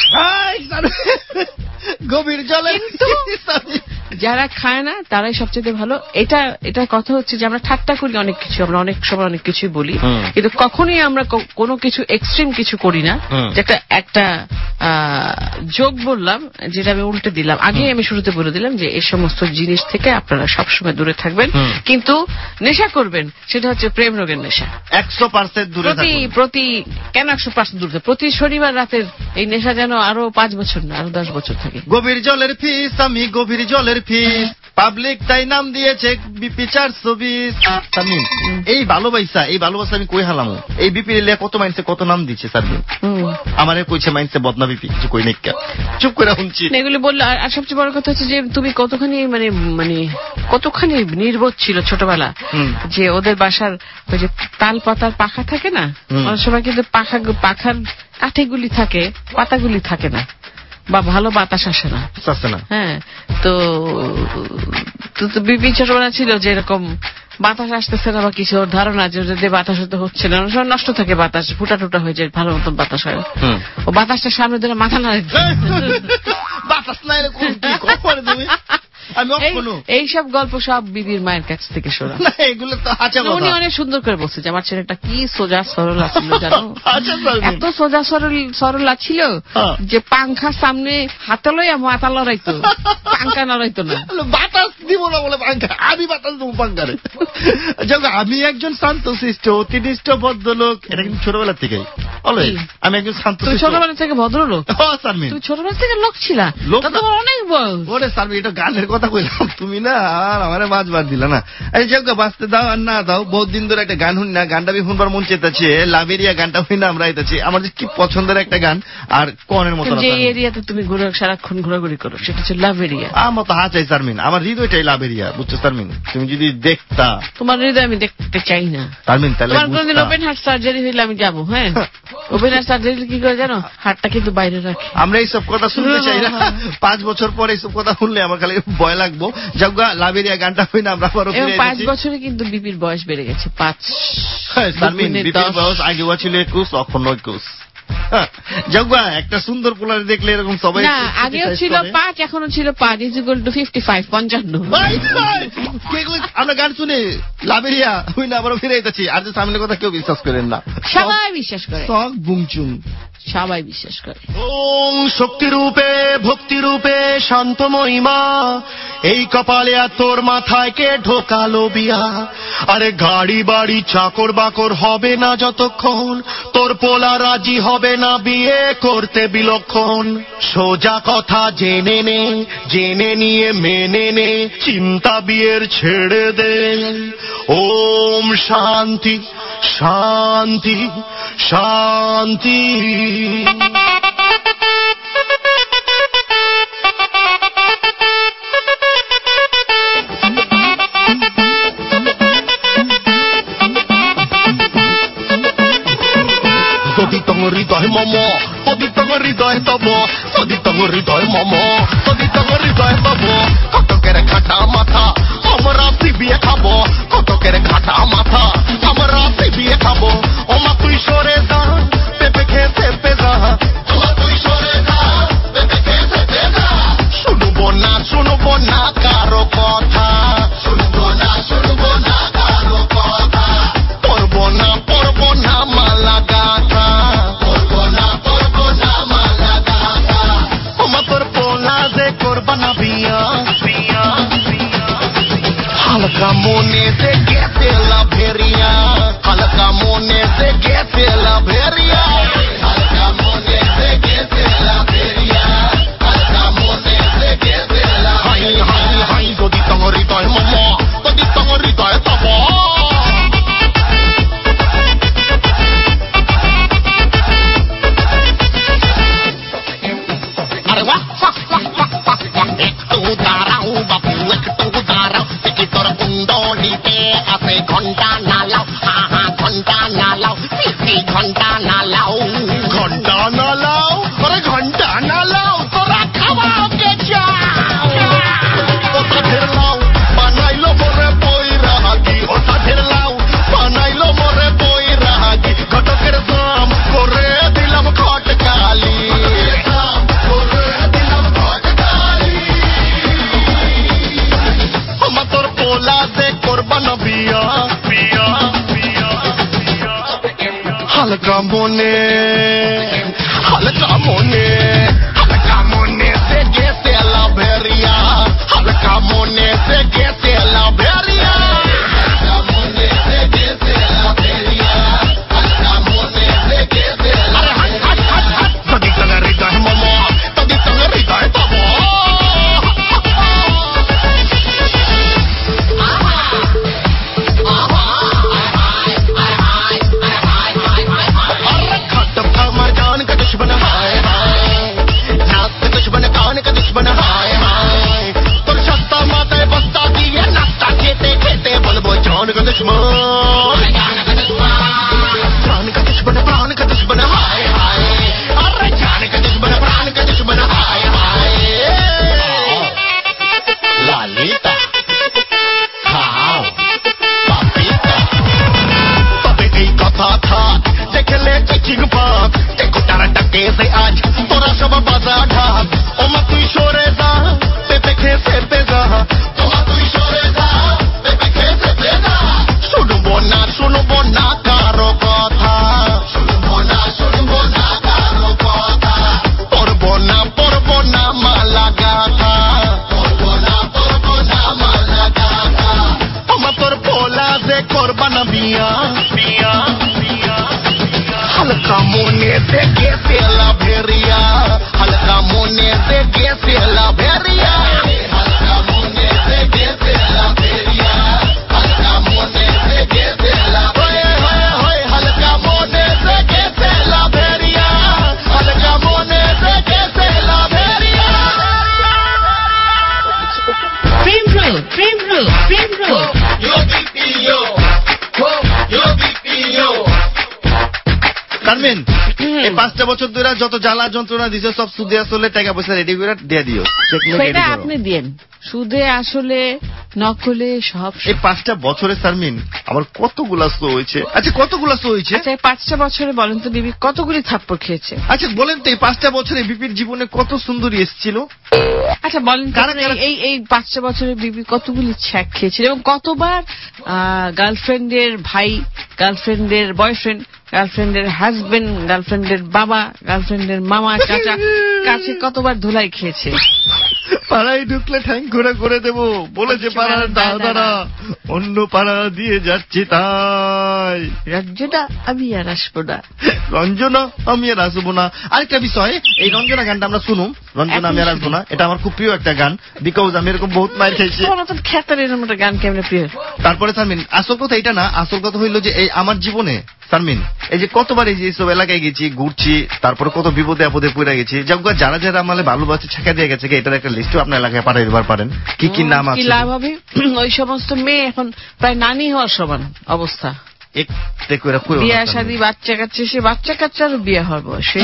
গভীর জলে যারা খায় না তারাই সবচেয়ে ভালো এটা কথা হচ্ছে যে আমরা ঠাট্টা করি অনেক কিছু আমরা অনেক সময় অনেক কিছু বলি কিন্তু কখনোই আমরা কোনো কিছু এক্সট্রিম কিছু করি না যে একটা যোগ বললাম যেটা আমি উল্টে দিলাম আগে আমি শুরুতে বলে দিলাম যে এই সমস্ত জিনিস থেকে আপনারা সবসময় দূরে থাকবেন কিন্তু নেশা করবেন সেটা হচ্ছে প্রেম রোগের নেশা 100% দূরে থাকবেন প্রতি কেন 100% দূরে প্রতি শনিবার রাতের এই নেশা যেন আরো 5 বছর না আরো 10 বছর থাকে গভীর জলের ফিস আমি গভীর জলের ফিস পাবলিক তাই নাম দিয়েছে বিপি 420 সারমিন এই ভালোবাসা আমি কই হালামু এই বিপি লে কত মাইন্ডসে কত নাম দিচ্ছে সারমিন আমারে কইছে মাইন্ডসে বদনা বিপি কিছু কই নাই চুপ করে শুনছি এগুলো বললো আর সবচেয়ে বড় কথা হচ্ছে যে তুমি কতখানি কতখানি নির্বোধ ছিল ছোটবেলা যে ওদের বাসার ওই যে তাল পাতার পাখা থাকে না অনেক সময় কিন্তু পাখার কাঠিগুলি থাকে পাতাগুলি থাকে না বা ভালো বাতাস আসে না হ্যাঁ তো বিপি ছোটবেলা ছিল যে এরকম বাতাস আসতেছে না বা কিছু ওর ধারণা যে বাতাস হতে হচ্ছে না অনেক সময় নষ্ট থাকে বাতাস ফুটা টুটা হয়ে যায় ভালো মতন বাতাস হয় ও বাতাসটা সামনে ধরে মাথা নাড়ে বাতাস নাইলে তুমি এইসব গল্প সব বিবির মায়ের কাছ থেকে শোনা এগুলো তো উনি অনেক সুন্দর করে বলছে যে আমার ছেলেটা কি সোজা সরল ছিল জানো এত সোজা সরল ছিল যে পাংখা সামনে হাতে লইয়া মাথা লড়াইতো পাংখা লড়াইতো না বাতাস দিব না বলে পাংখা আমি বাতাস দেবো পাংখারে আমি একজন শান্তশিষ্ট অতিনিষ্ঠ ভদ্রলোক এটা কিন্তু ছোটবেলা থেকেই আমি একজন শান্ত ছোটবেলা থেকে ভদ্রলোক তুই ছোটবেলা থেকে লোক ছিলা অনেক বল ওরে স্যার এটা গানের কথা কইলাম, তুমি না আর আমার মাছ বার দিলা না। এই যাও বাঁচতে দাও আর না দাও, বহুত দিন ধরে একটা গান শুনি না, গানটা বি শুনবার মন চেতেছে, লাভেরিয়া গানটা শুনি না আমরা আইতাছি। আমার যে কি পছন্দের একটা গান, আর কনের মতো যে এরিয়াতে তুমি সারাক্ষণ ঘোরাঘুরি করো সেটা হচ্ছে লাভেরিয়া। আমার তো হাত চাই শারমিন, আমার হৃদয়টাই লাভেরিয়া, বুঝছো শারমিন? তুমি যদি দেখতা। তোমার হৃদয় আমি দেখতে চাই না শারমিন, তাহলে তোমার কোনদিন ওপেন হার্ট সার্জারি হইলে আমি যাবো। হ্যাঁ, ওপেন হার্ট সার্জারি কি করে জানো? হার্টটা কিন্তু বাইরে রাখে। আমরা এইসব কথা শুনতে চাই না, 5 বছর পরে এইসব কথা শুনলে আমার খালি ভয় লাগবো। যাওগা লাভেরিয়া গানটা হই না আমরা আবারও ফিরে এসেছি। 5 বছরে কিন্তু বিপির বয়স বেড়ে গেছে 5। শারমিন, বিপির বয়স আগে ছিল 21, এখন 21। যাওগা একটা সুন্দর পোলার দেখলে এরকম সবাই না, আগেও ছিল 5, এখনো ছিল 5 = 55, 55। আমরা গান শুনে লাভেরিয়া হই না আবারও ফিরে এসেছি। আর যে সামনের কথা কেউ বিশ্বাস করেন না, সবাই বিশ্বাস করে, সব বুংচুং সবাই বিশ্বাস করে। ওং শক্তিরূপে ভক্তিরূপে শান্ত মহিমা, এই কপালে আর তোর মাথায় কে ঢোকালো বিয়া? আরে গাড়ি বাড়ি চাকর বাকর হবে না যতক্ষণ তোর পোলা রাজি হবে না বিয়ে করতে বিলক্ষণ। সোজা কথা জেনে নে, জেনে নিয়ে মেনে নে, চিন্তা বিয়ের ছেড়ে দে। ওম শান্তি শান্তি শান্তি। যদি তোমার হৃদয় মম, যদি তোমার হৃদয় তব, যদি তোমার হৃদয় মম, যদি তোমার হৃদয় তব। কটকের খাটা মাথা আমরা বিয়ে খাবো, কটকের খাটা মাথা আমরা বিয়ে খাবো। ওমা তুই সরে যা, পেঁপে খেতে পেজা, ওমা তুই সরে যা, পেঁপে খেতে পেজা। শুনবো না কারো কথা, শুনবো না কারো কথা। পড়বো না মালা গাথা, পড়বো না মালা গাথা। ওমা তোর পোলা যে করবা না বিয়া, হালকা মনে যে গেছে লাভেরিয়া, হালকা মনে যে গেছে লাভেরিয়া, হালকা মনে যে গেছে লাভেরিয়া, হালকা মনে যে গেছে লাভেরিয়া। হাই হাই হাই, যদি তোমার হৃদয় মম, যদি তোমার হৃদয় তব। আরে বাহ, একটু দাঁড়াও বাবু, একটু দাঁড়াও, দেখি তোর কুণ্ডলিতে আছে ঘন্টা না লাও, হা ঘন্টা না লাও, ঘন্টা না লাও, ঘন্টা না লাও, আরে ঘন্টা না লাও, তোরা খাওয়াকে চাও। ওটা ঢের লাও বানাইলো মোরে বই রাগি, ওটা ঢের লাও বানাইলো মোরে বই রাগি। ঘটকের দাম করে দিলাম খটকালি, তোর পোলা যে করবা না বিয়া, হালকা মনে, হালকা মনে, হালকা মনে সে গেছে লাভেরিয়া, হালকা মনে সে গেছে লাভেরিয়া, হালকা মনে সে গেছে লাভেরিয়া, হালকা মনে সে গেছে। আরে হাট হাট হাট হাট, যদি তোমার হৃদয় মম, যদি তোমার হৃদয় তব। প্রেম রোগ তারমিন এই 5টা বছর ধরে যত জ্বালা যন্ত্রণা দিছে সব সুদে আসলে টাকা পয়সা রেডি করে দিয়ে দিও। সেটা আপনি দেন, সুদে আসলে নকলে সব। এই 5টা বছরে সারমিন আমার কতগুলা শো হয়েছে। আচ্ছা কতগুলা শো হয়েছে? আচ্ছা 5টা বছরে বলেন তো বিবি কতগুলি থাপ্পড় খেয়েছে? আচ্ছা বলেন তো এই 5টা বছরে বিপির জীবনে কত সুন্দরী এসেছিল? আচ্ছা বলেন এই 5টা বছরে বিবি কতগুলি ছ্যাক খেয়েছিল এবং কতবার গার্লফ্রেন্ডের ভাই, গার্লফ্রেন্ডের বয়ফ্রেন্ড, গার্লফ্রেন্ডের হাজবেন্ড, গার্লফ্রেন্ডের বাবা, গার্লফ্রেন্ডের মামা, চাচা কাছে কতবার ধুলাই খেয়েছে? পাড়ায় ঢুকলে ঠ্যাং ঘোরা করে দেবো বলেছে পাড়ার দাদারা, অন্য পাড়া দিয়ে যাচ্ছে তাই। রঞ্জনা আমি আর আসবো না, রঞ্জনা আমি আর আসবো না। আরেকটা বিষয়, এই রঞ্জনা গানটা আমরা শুনুম, রঞ্জনা আমি আর আসবো না, এটা আমার খুব প্রিয় একটা গান, বিকজ আমি এরকম বহুত মায়ের খেয়েছি। খ্যাতের এরকম একটা গান কেমন প্রিয়। তারপরে সারমিন আসল কথা এটা না, আসল কথা হইলো যে এই আমার জীবনে সারমিন এই যে কতবার এই যে সব এলাকায় গেছি, ঘুরছি, তারপরে কত বিপদে আপদে পড়ে গেছি, যারা যারা আমাদের ভালোবাসে ছেঁকা দিয়ে গেছে, এটার একটা লিস্টও আপনার এলাকায় পাঠাই দিবার পারেন। কি কি নাম আছে? কি লাভ হবে? ওই সমস্ত মেয়ে এখন প্রায় নানি হওয়ার সমান অবস্থা। বিয়া শাদী বাচ্চা কাচ্চা, সে বাচ্চা কাচ্চারও বিয়ে হবে, সে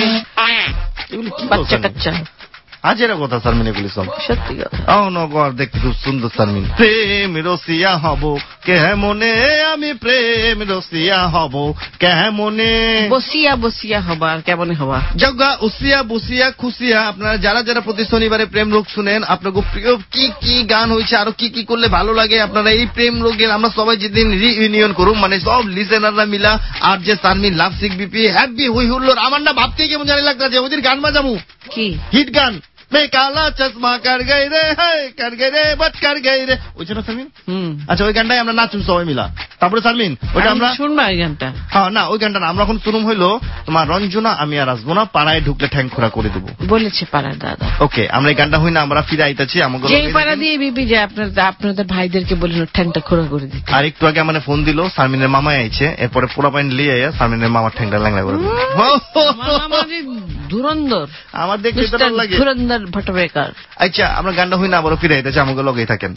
বাচ্চা কাচ্চা আজেরা কথা সারমিন, এগুলি সব সত্যি কথা। নগর দেখতে খুব সুন্দর সারমিন। প্রেম রসিয়া হব কেমনে, আমি প্রেম রসিয়া হব কেমনে, বসিয়া বসিয়া হবা কেমনে হবা, জগা উসিয়া বসিয়া খুশিয়া। আপনারা যারা যারা প্রতি শনিবারে প্রেম রোগ শুনেন, আপনাকে প্রিয় কি কি গান হয়েছে, আরো কি কি করলে ভালো লাগে, আপনারা এই প্রেম রোগের আমরা সবাই যেদিন রিইউনিয়ন করুম, মানে সব লিসেনাররা মিলা আর যে Sharmin love sick BP happy হই হুল্লোর, আমার না ভাবতেই কেমন জানি লাগতেছে ওদের গান বাজাবো। কি হিট গান? मैं काला चश्मा कर गई रे, कर गई रे, बच कर गई रे, ওই জন্য সারমিন। আচ্ছা ওই গানটাই আমরা নাচুম সবাই মিলা। তারপরে সারমিন ওইটা আমরা শুনবো এই গানটা। হ্যাঁ না ওই গানটা আমরা এখন শুনুম হইলো তোমার রঞ্জনা আমি আর আসবো না, পাড়ায় ঢুকলে ঠ্যাং খোরা করে দেবো বলেছে পাড়ার দাদা। ওকে আমরা এই গানটা হই না, আমরা ফিরে আইতাছি আমাকে যে পাড়া দিয়ে বিবি যে আপনাদের ভাইদেরকে বলেন ঠ্যাংটা খোরা করে দিতে। আর একটু আগে মানে ফোন দিল সারমিনের মামাই আইছে, এরপরে পোলা পাইন লিয়ে আইয়া সারমিনের মামার ঠ্যাংটা ল্যাংলা করে দিল। ধুরন্ধর আমার দেখতে তো লাগে, ধুরন্ধর ভট্টবেকার। আচ্ছা আমরা গানটা হই না, আবারও ফিরে আইতাছি আমাকে লগেই থাকেন।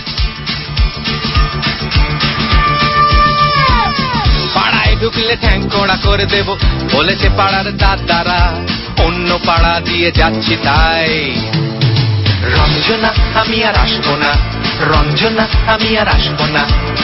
পাড়ায় ঢুকলে ঠ্যাং কোড়া করে দেব বলেছে পাড়ার দাদারা, অন্য পাড়া দিয়ে যাচ্ছি তাই। রঞ্জনা আমি আর আসবো না, রঞ্জনা আমি আর আসবো না,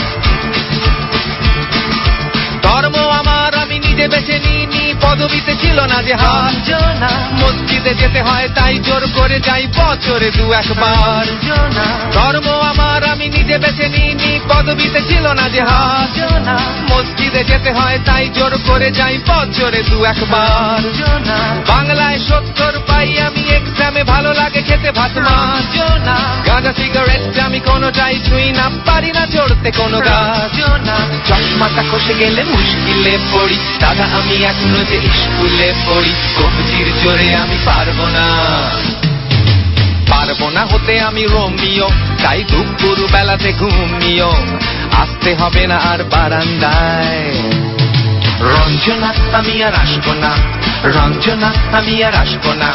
ধর্ম আমার আমি নিজে বেছে নিইনি, পদবিতে ছিল না যে রঞ্জনা, মসজিদে যেতে হয় তাই জোর করে যাই বছরে 2-1 ধর্ম আমার আমি নিজে বেছে নিইনি, পদবিতে ছিল না যে রঞ্জনা, মসজিদে যেতে হয় তাই জোর করে যাই বছরে 2-1 বাংলায় 70 পাই আমি এক্সামে, ভালো লাগে খেতে ভাত রঞ্জনা, গাঁজা সিগারেট আমি কোনোটাই ছুঁই না, পারি না চড়তে কোনো গাছ, চশমাটা খসে গেলে মুশকিলে পড়ি, দাদা আমি এখনো যে স্কুলে পড়ি, কবজির জোরে আমি পারবো না, পারবো না হতে আমি রোমিও, তাই দুপুর বেলাতে ঘুমিও, আসতে হবে না আর বারান্দায়। রঞ্জনা আমি আর আসবো না, রঞ্জনা আমি আর আসবো না,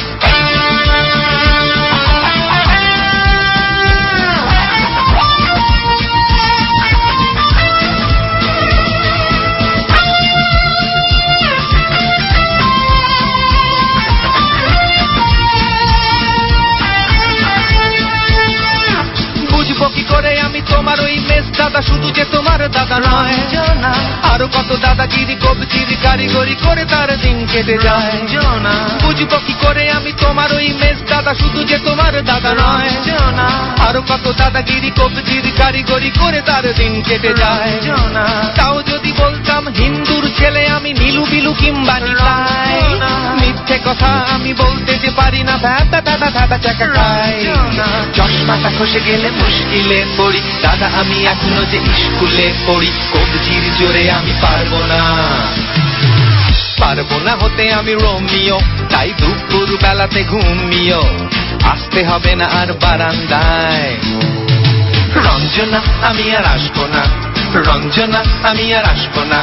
কি করে আমি তোমার ওই মেস দাদা, শুধু যে তোমার দাদা নয়, আরো কত দাদাগিরি কবজির কারিগরি করে তার দিন কেটে যায়, বুঝবো কি করে আমি তোমার ওই মেস দাদা, শুধু যে তোমার দাদা নয়, আরো কত দাদাগিরি কবজির কারিগরি করে তার দিন কেটে যায়, তাও যদি বলতাম হিন্দুর ছেলে আমি নীলু বিলু কিংবা নিতাই, মিথ্যে কথা আমি বলতে যে পারি না, ভ্যাটা ভ্যাটা ভ্যাটা চাকা খাই, চশমাটা খসে গেলে মুশকিলে পড়ি, দাদা আমি এখনো যে স্কুলে পড়ি, কবজির জোরে আমি পারবো না, পারবো না হতে আমি রোমিও, তাই দুপুর বেলাতে ঘুমিও, আসতে হবে না আর বারান্দায়। রঞ্জনা আমি আর আসবো না, রঞ্জনা আমি আর আসবো না,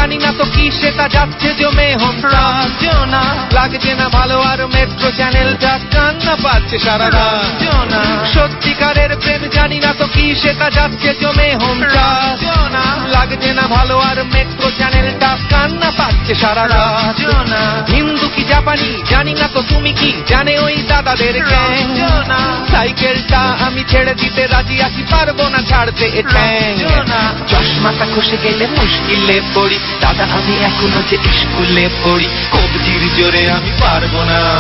জানি না তো কি সেটা যাচ্ছে জমে হোম রাজনা লাগছে না ভালো আর মেট্রো চ্যানেলটা কান্না পাচ্ছে সারা রাজনা সত্যিকারের প্রেম জানি না তো কি সেটা যাচ্ছে জমে হোম রাজনা লাগছে না ভালো আর মেট্রো চ্যানেলটা কান্না পাচ্ছে সারা রাজনা হিন্দু কি জাপানি জানি না তো তুমি কি জানে ওই দাদাদের গ্যাং সাইকেলটা আমি ছেড়ে দিতে রাজি আছি পারবো না ছাড়তে এ ঠ্যাং চশমাটা খসে গেলে মুশকিলে পড়ি দাদা আমি এখনো যে স্কুলে পড়ি কবজির জোরে আমি পারবো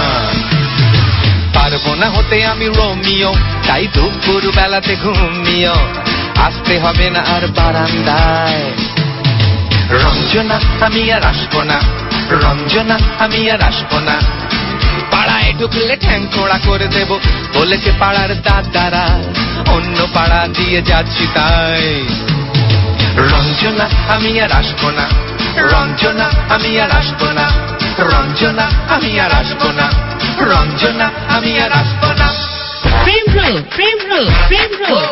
না হতে আমি রোমিও তাই দুপুর বেলাতে ঘুমিও আসতে হবে না আর বারান্দায় রঞ্জনা আমি আর আসবো না রঞ্জনা আমি আর আসবো না পাড়ায় ঢুকলে ঠ্যাং খোড়া করে দেব বলেছে পাড়ার দাদারা অন্য পাড়া দিয়ে যাচ্ছি তাই রঞ্জনা আমি আর আসবো না রঞ্জনা আমি আর আসবো না রঞ্জনা আমি আর আসবো না রঞ্জনা আমি আর আসবো না প্রেম রোল প্রেম রোল প্রেম রোল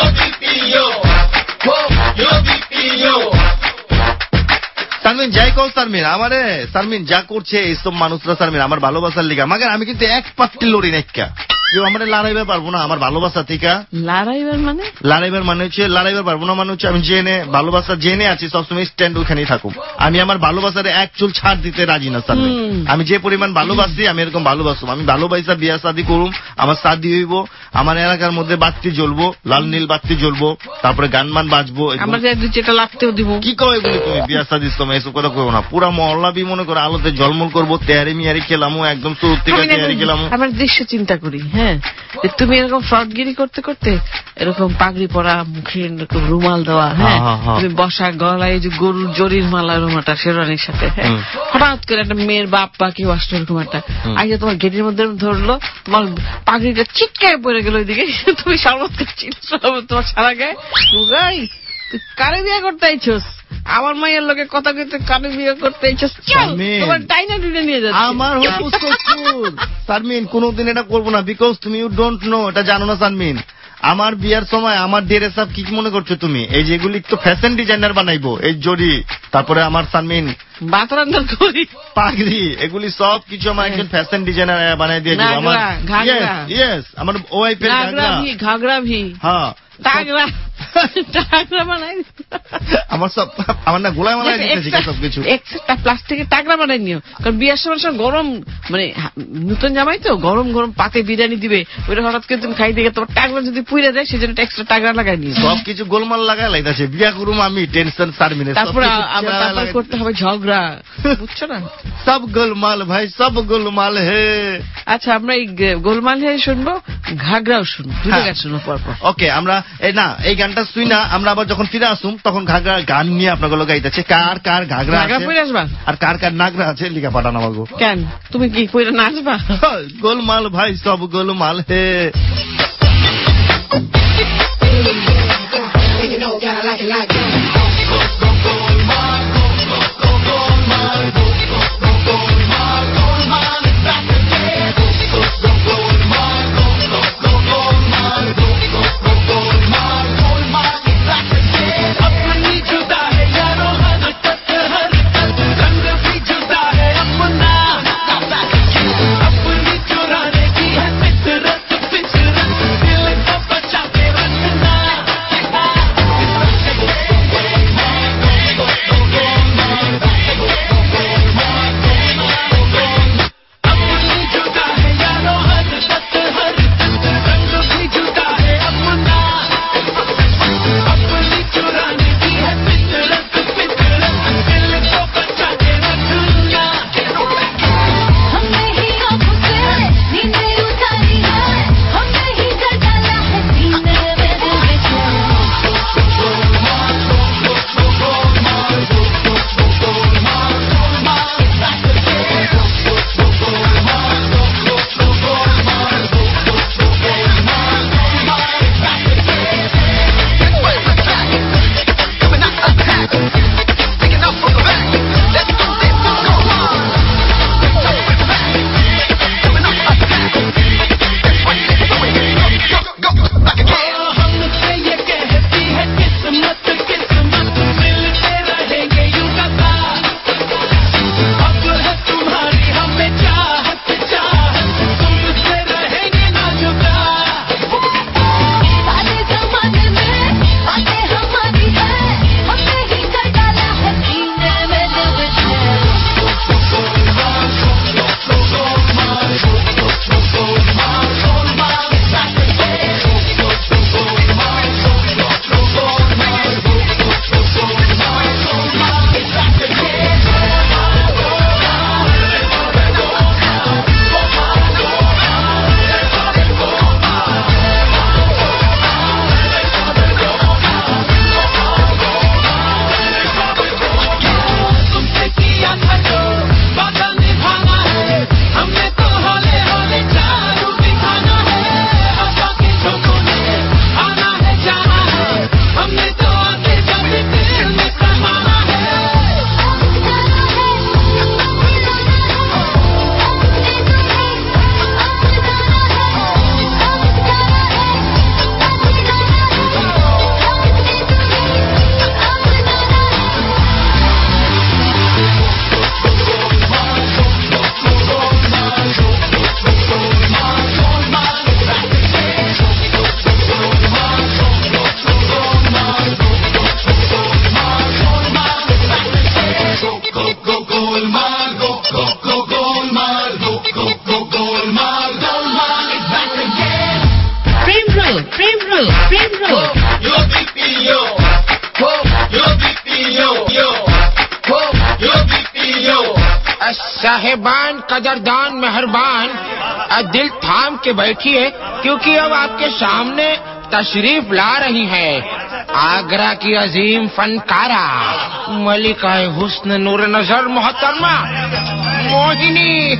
সারমিন যাই কল সারমিন আমারে সারমিন যা করছে এইসব মানুষরা সারমিন আমার ভালোবাসার লিগা আমাকে আমি কিন্তু এক পাত্তি লড়ি নাইকা কেউ আমার লড়াইবার পারবো না আমার ভালোবাসা থেকে লড়াইবার মানে হচ্ছে লড়াইবার পারবো না মানে হচ্ছে আমি জেনে ভালোবাসা জেনে আছি সবসময় স্ট্যান্ড ওখানেই থাকুক আমি আমার ভালোবাসার এক চুল ছাড় দিতে রাজি না সারমিন আমি যে পরিমাণ ভালোবাসি আমি এরকম ভালোবাসবো আমি ভালোবাসা বিয়া শাদী করুম আমার শাদী হইব আমার এলাকার মধ্যে বাতি জ্বলবো লাল নীল বাতি জ্বলবো তারপরে গান মান বাজবো কি কয় এগুলি তুমি বিয়া শাদীর সময় এসব কথা করবো না পুরা মহল্লা বি মনে করে আলোতে জলমল করবো তেয়ারি মিয়ারি খেলামো একদম শুরু থেকে তেয়ারি খেলামো আমার দৃশ্য চিন্তা করি হ্যাঁ তুমি এরকম ফ্রডগিরি করতে করতে এরকম পাগড়ি পরা মুখে এরকম রুমাল দেওয়া হ্যাঁ তুমি বসা গলায় যে গরুর জরির মালা রুমাটা শেরওয়ানির সাথে হ্যাঁ হঠাৎ করে একটা মেয়ের বাপ বা কেউ আসলো এরকম একটা আগে তোমার গেটের মধ্যে ধরলো তোমার পাগড়িটা চিটকায় পড়ে গেল ওইদিকে তুমি সর্বত্র তোমার সারা গায়ে তুই কারে বিয়ে করতে আইছস আমার মায়ের লোকে কথা কইতে কারে বিয়ে করতে আইছস তোমার টাইনা টুনে নিয়ে যাচ্ছে আমার হুকুস কসুর সারমিন কোনদিন এটা করবো না বিকজ তুমি ইউ ডোন্ট নো এটা জানো না সারমিন আমার বিয়ার সময় আমার ড্রেস আপ কি মনে করছো তুমি এই যেগুলি তো ফ্যাশন ডিজাইনার বানাইবো এই জড়ি তারপরে আমার সারমিন বাতরান্দার করি পাগড়ি এগুলি সব কিছু আমার একজন ফ্যাশন ডিজাইনার বানাই দিয়ে দিব আমার ইয়েস আমার ওয়াইফের ঘাগরা ভি হ্যাঁ টাগরা বানাই আমার সব আমার না গোলায় মালাই দিতেছি সবকিছু একটা প্লাস্টিকের টাগরা বানাই নিও কারণ বিয়ের সময় গরম মানে নতুন জামাই তো গরম গরম পাতে বিরিয়ানি দিবে ওইটা হঠাৎ করে তুমি খাই দিকে তোমার টাগরা যদি পুড়ে যায় সেজন্য এক্সট্রা টাগরা লাগাই নিও সবকিছু গোলমাল লাগাই লাইতাছে বিয়া করুম আমি টেনশন সারমিনে তারপর আবার করতে হবে ঝগড়া বুঝছো না সব গোলমাল ভাই সব গোলমাল হে আচ্ছা আমরা এই গোলমাল হে শুনবো ঘাগরাও শুনবো দুটো গান শুনবো পরপর ওকে আমরা না এই গানটা শুই না আমরা আবার যখন ফিরে আসুম তখন ঘাগরা গান নিয়ে আপনাগুলো গাইতেছে কার কার ঘাগরা আর কার কার নাগরা আছে লিখা পাঠানো আমাকে কেন তুমি কি কইরা নাচবা গোলমাল ভাই সব গোলমাল হে अपनी चुराने की है फितरत साहेबान, कदरदान, मेहरबान, दिल थाम के बैठिए, क्योंकि अब आपके सामने तशरीफ ला रही है आगरा की अजीम फनकारा मलिका हुस्न नूर नजर मोहतरमा मोहिनी।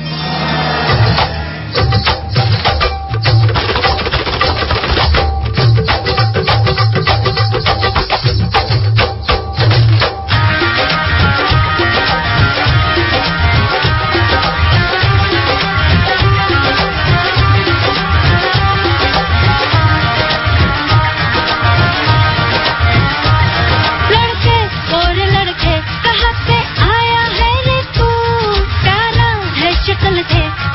कहाँ से आया है रे तू, क्या नाम है शक्ल थे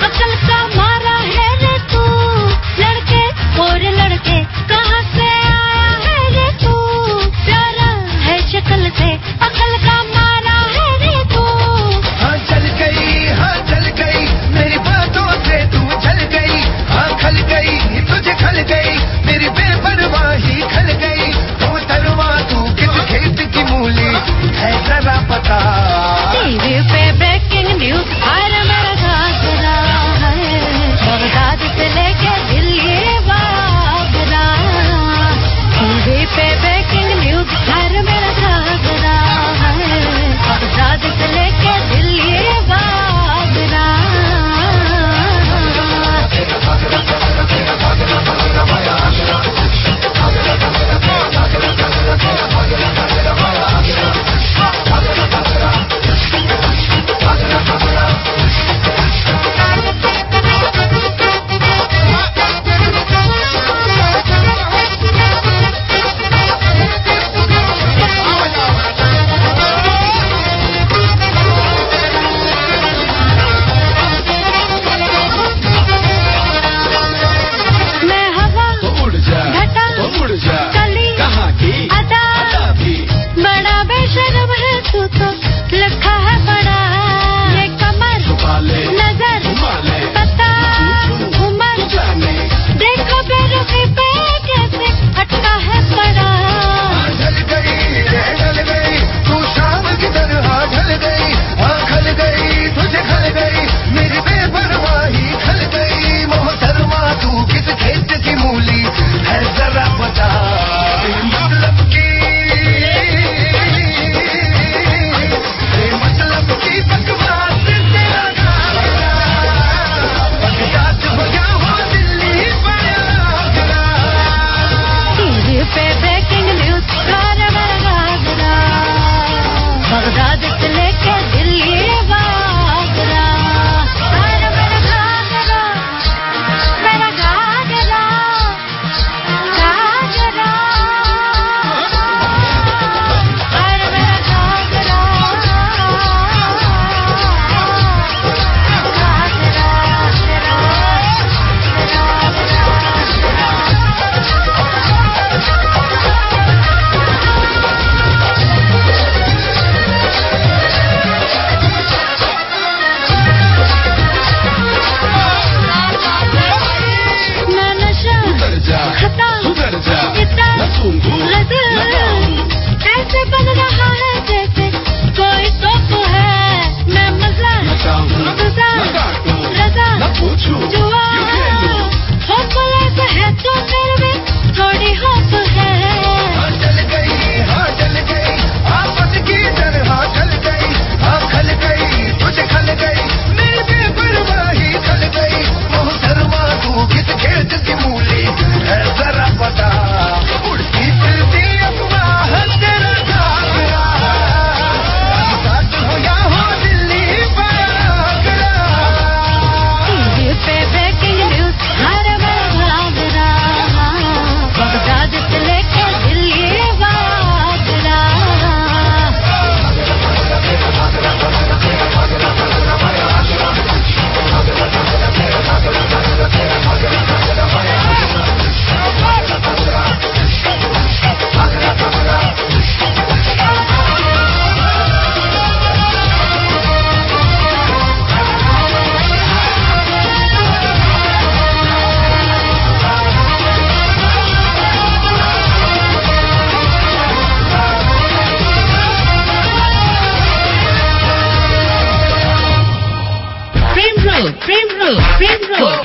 প্রেম রোগ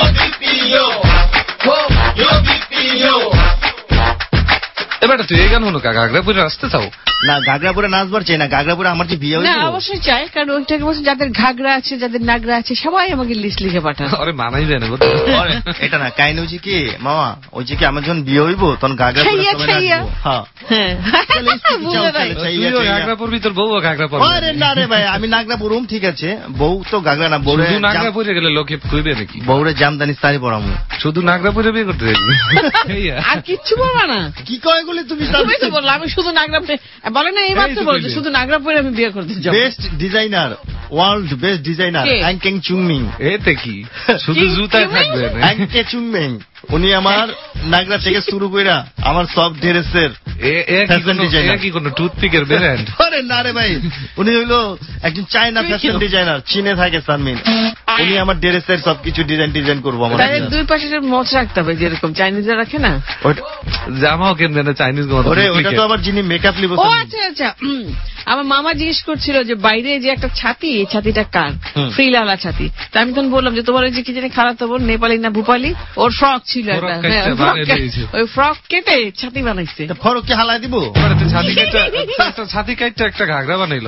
এবার তুই এই গান হলো ঘাগড়াপুরে আসতে চাও? না, ঘাগড়াপুরে নাচবার চাই না, ঘাগড়াপুরে আমার যে বিয়ে না হয়েছে অবশ্যই চাই, কারণ ওইটাকে বলছে যাদের ঘাগড়া আছে যাদের নাগরা আছে সবাই আমাকে লিস্ট লিখে পাঠান। আরে মানাই যায় না এটা না কাহিনী হচ্ছে কি মামা, ওই যে কি আমার যখন বিয়ে হইব তখন ঘাগড়াপুরে ঘাগড়াপুর ভিতর বউ ঘাগড়া পর। আরে না রে ভাই, আমি নাগরা পরুম, ঠিক আছে, বউ তো ঘাগড়া না, বউ নাগরাপুরে গেলে লোকে কইবে নাকি বউরে জামদানি শাড়ি পরামু, শুধু নাগরাপুরে বিয়ে করতে আর কিচ্ছু বলবা না? কি কয় বলে তুমি তো বললো আমি শুধু নাগরাপুরে বলে না, এই মাত্র বলছো শুধু নাগরাপুরে আমি বিয়ে করতে যাবো। Best designer, world best designer Ankeng চুংমিং। এতে কি শুধু জুতায় থাকবে? অ্যাংকে চুংমিং উনি আমার নাগরা থেকে শুরু কইরা আমার সব ড্রেসের কি কোন টুথপিকের ব্র্যান্ড? আরে না রে ভাই, উনি হইলো একজন চায়না ফ্যাশন ডিজাইনার, চীনে থাকে সানমিন, উনি আমার ড্রেসের সবকিছু ডিজাইন করবো আমার। তাহলে দুই পাশে মোচ রাখতে হবে যেরকম চাইনিজরা রাখে না, জামাও কেমন চাইনিজ? ওটা তো আবার যিনি মেকআপ লিব। ও আচ্ছা আচ্ছা, আমার মামা জিজ্ঞেস করছিল যে বাইরে যে একটা ছাতি, এই ছাতিটা কার? ফ্রিলালা ছাতি। তা আমি তখন বললাম যে তোমার ওই যে কি জানি খারাপ তো বল, নেপালি না ভূপালি, ওর ফ্রক ছিল একটা, ওই ফ্রক কেটে ছাতি বানাইছে। ফরক কে হালাই দিব? ছাতি কাটটা একটা ঘাগড়া বানাইলো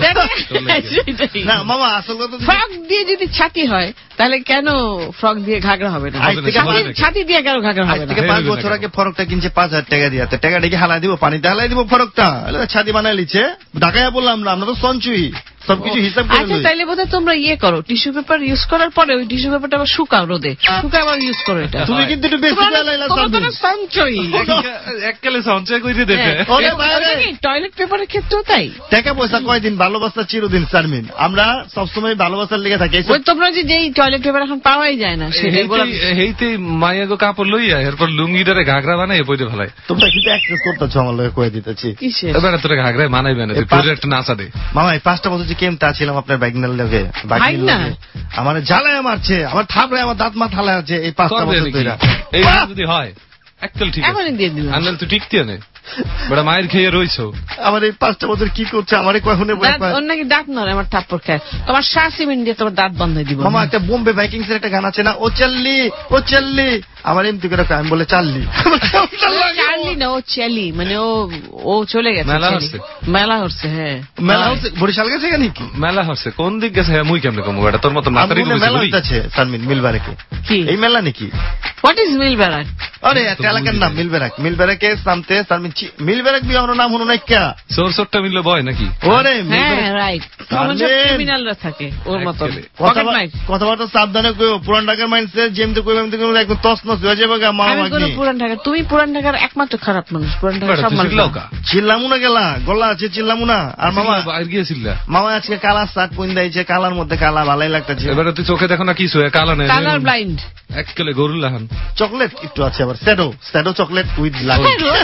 না মামা, আসল কথা ফ্রক দিয়ে যদি ছাতি হয় তাহলে কেন ফ্রক দিয়ে ঘাগড়া হবে না? ছাতি দিয়ে কেন ঘাগড়া হবে না? 5 বছর আগে ফরকটা কিনছে 5000 টাকা দিয়ে, টাকাটা কি হালাই দিব? পানিতে হালাই দিব ফরকটা? ছাতি বানাই লিছে, ঢাকায় বললাম না, আমরা তো সঞ্চয়ী, সবকিছু হিসাব করে। আচ্ছা তাইলে বোধহয় তোমরা ইয়ে করো, টিস্যু পেপার ইউজ করার পরে ওই টিস্যু পেপারটা আবার শুকাও রোদে, শুকায় আবার ইউজ করো। এটা তুমি কিন্তু একটু বেশি লাইলা সঞ্চয়ী এককালে সঞ্চয় করে দিতে। টয়লেট পেপারের ক্ষেত্রেও তাই, টাকা পয়সা কয়দিন, ভালোবাসা চিরদিন সারমিন, আমরা সবসময় ভালোবাসার লেগে থাকি। তোমরা যে যেই টয়লেট পেপার এখন পাওয়াই যায় না, সেইতে মাইয়া গো কাপড় লইয়া এরপর লুঙ্গিটারে ঘাগড়া বানাই পইতে ফেলাই। তোমরা কিন্তু অ্যাক্সেস করতেছো আমার লগে কয়ে দিতেছি। এবার তোরা ঘাগড়ায় মানাইবে না, একটা নাচা দে মামা। এই 5টা বছর যে কেমতা ছিলাম আপনার বাইকনার লগে, আমার জ্বালায় মারছে, আমার থাপড়ায়, আমার দাঁত মা থালায় আছে এই 5টা বছর ধরে। এই যদি হয় একদল ঠিক আছে, দিয়ে দিলাম আনলে তো টিকতে না, বড় মায়ের খেয়ে রইছো। আমার এই 5টা বছর কি করছে আমারে কখনো বলে পায়? ওর নাকি দাঁত নড়ে, আমার থাপ্পড় খায়, তোমার শাসিমিন দিয়ে তোমার দাঁত বন্ধ হয়ে দিব। মামা একটা বোম্বে বাইকিংস এর একটা গান আছে না, ও চল্লি, আমার এমতি করে আমি বলে চাললি না, ও চেলি, মানে ও চলে গেছে, মেলা হচ্ছে। হ্যাঁ মেলা হচ্ছে, বরিশাল গেছে কেন? কি মেলা হচ্ছে? কোন দিক গেছে? মুই কেমনে কমু? এটা তোর মতো মাতারি মেলা হচ্ছে সানমিন মিলবারেকে। কি এই মেলা নাকি? হোয়াট ইজ মিলবারাক? আরে একটা এলাকার নাম মিলবারাক, মিলবারাকে সামতে সানমিন মিলবারাক বি আমরা নাম হলো না কা সোরসটটা মিললে বয় নাকি? ওরে হ্যাঁ রাইট, ক্রিমিনালরা থাকে ওর মত। কথাবার্তা সাবধানে কইও, পুরান ঢাকার মাইন্ডসে যেমতে কইবে এমতে কইবে, একদম তছনছ হয়ে যাবে গা। মামা কি পুরান ঢাকা? তুমি পুরান ঢাকার একমাত্র খারাপ মানুষ, পুরান ঢাকার সব মানুষ চিল্লামু না গেলা, গলা আছে চিল্লামু না। আর মামা আর গিয়েছিল, মামা আজকে কালা শার্ট পরিয়ে দিয়েছে, কালার মধ্যে কালা ভালোই লাগতেছে। এবারে তুই চোখে দেখো না কিছু, কালা নেই, কালার ব্লাইন্ড এককালে গরু লাহান। চকলেট একটু আছে, আবার শ্যাডো চকলেট উইথ লাল।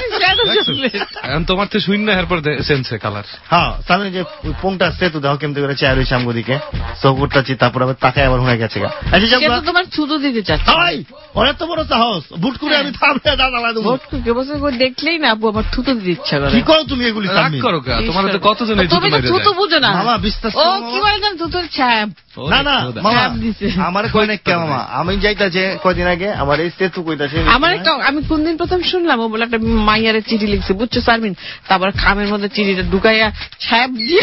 এখন তোমার তো শূন্য এরপর সেন্সে কালার। হ্যাঁ সামনে যে পোংটা সেতু দেখো কেমতে করে চেয়ার হয়েছে আমগদিকে, চকুরটাছি, তারপর আবার তাকায় আবার হয়ে গেছে গা। আচ্ছা তোমার থুতু দিতে চাচ্ছে, অনেক তো বড় সাহস, বুট করে আমি থামলে দাঁড়া দেবো। দেখলেই না আপু আমার থুতু দিতে ইচ্ছা করে। কি করো তুমি এগুলি? করো গা, তোমার তো কতজন থুতু বুঝো না মামা, বিশ্বাস ও কি বলে জানো, থুতুর ছাপ। না না মামা, আমার কয় না কে মামা, আমি যাইতাছে কয়দিন আগে আমার এই সেতু কইতাছে, আমার একটা, আমি কোনদিন প্রথম শুনলাম ও বলে একটা মাইয়ারে চিঠি লিখছে, বুঝছো সারমিন, তারপর খামের মধ্যে চিঠিটা ঢুকাইয়া ছাপ দিয়া,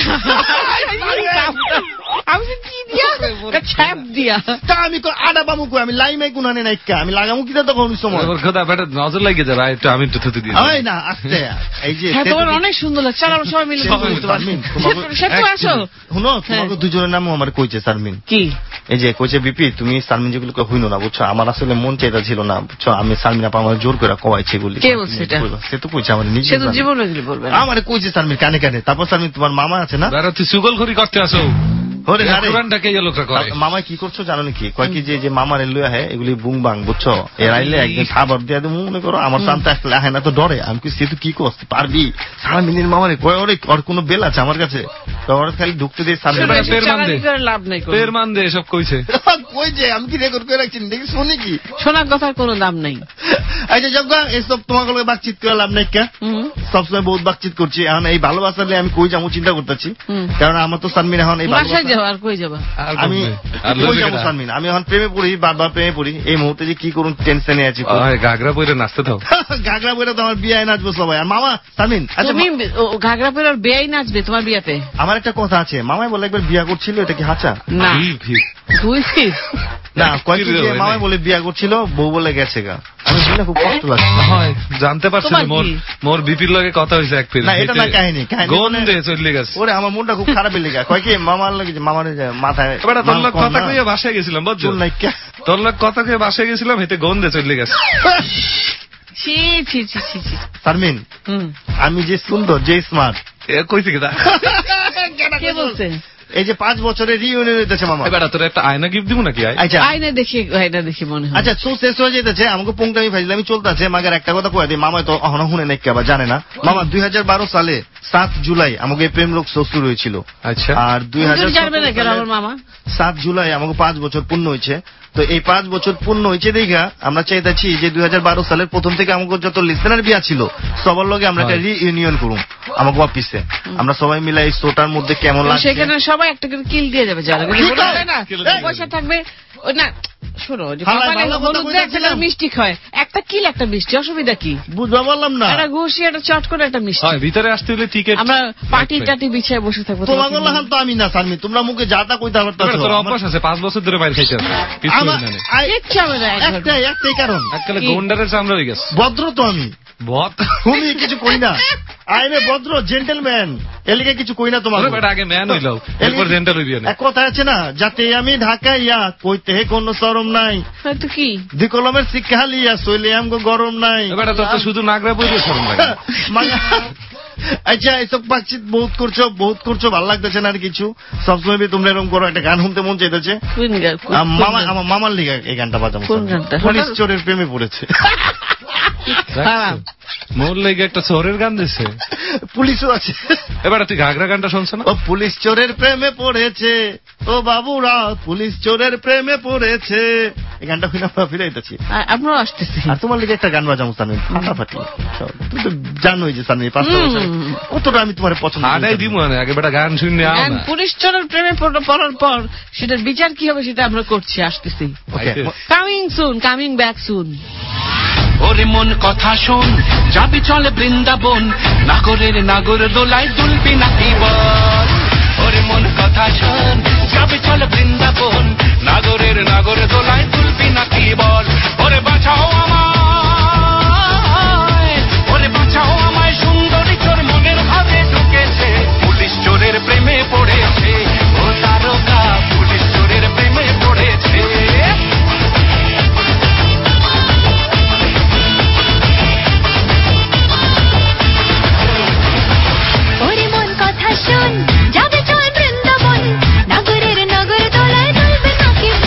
আমি কি দিয়া ছাপ দিয়া, তা আমি আডা বামু কই, আমি লাইমে গুনানে নাই কা, আমি লাগামু কি তো কোন সময় খোদা বেটা নজর লাগে যাবে। একটু আমি একটু থুতু দিই, ওই না আস্তে, এই যে তোমার অনেক সুন্দর লাগছে, চল আমরা সবাই মিলে সেতু আসো। শুনো তোমাকে দুজনের নামও আমার কইছে সারমিন। কি? এই যে কইছে বিপি, তুমি সারমিন যেগুলো হইনো না, বুঝছো, আমার আসলে মন চাইতা ছিল না, বুঝছো, আমি সারমিন আপা আমার জোর করে কওয়াইছে এগুলি। কে বলছে এটা? সে তো কইছে আমার নিজে, সে তো জীবনে বলবে না, আমারে কইছে সারমিন কানে কানে। তারপর সারমিন তোমার মামা আছে না, বেটা তুই সুগলখড়ি করতে আসো। মামা কি করছো জানো নাকি? কয় কি যে মামার লইয়া হ্যাঁ এগুলি বুং বাং, বুঝছো, এর আইলে একদিন খাবার দিয়ে দেবো, মনে করো আমার সামনে আসলে আহে না তো ডরে। আমি কি সে তো কি করতে পারবি? সারা মিনির মামারে কয়, ওরে ওর কোনো বেল আছে আমার কাছে, খালি ঢুকতে দিয়ে পের মান দে সব কইছে। কই যে আমি কি রেকর্ড করে রাখছি, দেখি শুনি কি শোনার কথার কোনো দাম নাই। আচ্ছা যজ্ঞা, এসব তোমার বাতচিত করে লাভ নাই কে? সবসময় বহুত বাতচিত করছি, এখন এই ভালোবাসালে আমি কই যাবো চিন্তা করতেছি, কারণ আমার তো সানমিন এখন এই ভালোবাসা যাবা আর কই যাবা? আমি কই যাবো সানমিন? আমি এখন প্রেমে পড়ি, বারবার প্রেমে পড়ি। এই মুহূর্তে যে কি করুন টেনশনে আছি। ঘাগরা পরে নাচতে থাও। ঘাগরা পরে তো আমার বিয়ে নাচবো সবাই। আর মামা সানমিন, তুমি ঘাগরা পরে আর বিয়েই নাচবে তোমার বিয়াতে? আমার একটা কথা আছে, মামাই বলে একবার বিয়া করছিল, এটা কি হাঁচা? না তুই না কয়েকদিন মামাই বলে বিয়া করছিল, বউ বলে গেছে গা। আমি শুনে খুব কষ্ট লাগছে। হয় জানতে পারছি মোর বিপির লগে কথা হয়েছে এক পেজ। না এটা না কাহিনী, গন্ধে চলে গেছে। ওরে আমার মনটা খুব খারাপ লেগে কয় কি মামার লাগে, মামার মাথায় তোর লোক কথা কইয়া বাসায় গেছিলাম বুঝছো? তোর লোক কথা কইয়া বাসায় গেছিলাম, হেতে গন্ধে চলে গেছে। ছি ছি ছি ছি ছি। শারমিন আমি যে সুন্দর, যে স্মার্ট, কইছি কি? কে বলছে? এই যে 5 বছরের রিইউনিয়ন হইতেছে মামা। এবার তোর একটা আয়না গিফট দিব নাকি? আচ্ছা আয়না দেখি মনে হয়। আচ্ছা সো শেষ হয়ে যেতেছে, আমাকে পংটামি ফাইজলামি চলতেছে। মাগার একটা কথা কয়ে দিই, মামা তো এখনো শুনে নাই, কেবা জানে না। মামা 2012 সালে 7 জুলাই আমাকে প্রেম রোগ শুরু হয়েছিল। আচ্ছা। আর 7 জুলাই আমাকে 5 বছর পূর্ণ হয়েছে। তো এই 5 বছর পূর্ণ হয়েছে দেখা আমরা চাইতেছি যে 2012 সালের প্রথম থেকে আমাকে যত লিসেনার বিয়া ছিল সবার লগে আমরা একটা রিইউনিয়ন করুম আমাকে অফিসে। আমরা সবাই মিলে এই শোটার মধ্যে কেমন লাগছে, সেখানে সবাই একটা করে কিল দিয়ে যাবে, যারা পয়সা থাকবে না। শোনো, মিষ্টি খায়, একটা কিল একটা মিষ্টি, অসুবিধা কি? বুঝতে পারলাম না। একটা ঘুষি, একটা চট করে একটা মিষ্টি। ভিতরে আসতে হলে টিকিট, আমরা পার্টি টাটি বিছায় বসে থাকবো। তোমার বললাম তো আমি না সারমি, তোমরা মুখে যাটা কইতে পারছো। তোর অভ্যাস আছে 5 বছর ধরে বাইরে খাইতে। একটাই কারণ, এককালে গন্ডারের চামড়া হয়ে গেছে। ভদ্র তো আমি, তুমি কিছু কই না। আইনে ভদ্র জেন্টেলম্যান, এলিকে কিছু কই না তোমার। আগে ম্যান হইলাও, এরপর জেন্টেল হইবি না। এক কথা আছে না, যাতে আমি ঢাকাইয়া কইতে কোনো শরম নাই, হয়তো কি দুই কলমের শিক্ষা লিয়া সইলে আমগো গরম নাই। এবার তোর তো শুধু নাগরা বইলে শরম লাগে। আচ্ছা এসব বাতচিত বহুত করছো, ভালো লাগতেছে না আর কিছু। সবসময় তোমরা এরকম করো, একটা গান শুনতে মন চাইতেছে। আমার মামার লিগা এই গানটা বাজাবো। পুলিশ চোরের প্রেমে পড়েছে। মোর লেগে একটা চোরের গান দিছে, পুলিশও আছে। এবার তুই ঘাগরা গানটা শুনছ না? ও পুলিশ চোরের প্রেমে পড়েছে, ও বাবুরা পুলিশ চোরের প্রেমে পড়েছে। এই গানটা ফিরাইতেছি, আপনারা আসতেছি। আর তোমার লিগে একটা গান বাজাবো সানমিন, ফাটাফাটি। তুমি তো জানোই যে সানমিন 5 বছর কতটা আমি তোমার পছন্দ দিব না। আগে বেটা গান শুনে পুলিশ চোরের প্রেমে পড়ার পর সেটার বিচার কি হবে সেটা আমরা করছি, আসতেছি। Coming back soon. ওরে মন কথা শোন, যাবি চলে বৃন্দাবন, নাগরের নাগর দোলায় দুলবি নাকি বল। ওরে মন কথা শোন, যাবি চলে বৃন্দাবন, নাগরের নাগর দোলায় দুলবি নাকি বল। ওরে বাঁচাও আমায়, ওরে বাঁচাও আমায়, সুন্দরী চোর মনের ভাবে ঢুকেছে, পুলিশ চোরের প্রেমে পড়েছে। ও তারকা পুলিশ চোরের প্রেমে পড়েছে। শোন, যাবে চল বৃন্দাবন, নাগরের নগর দোলায় দুলবে নাকি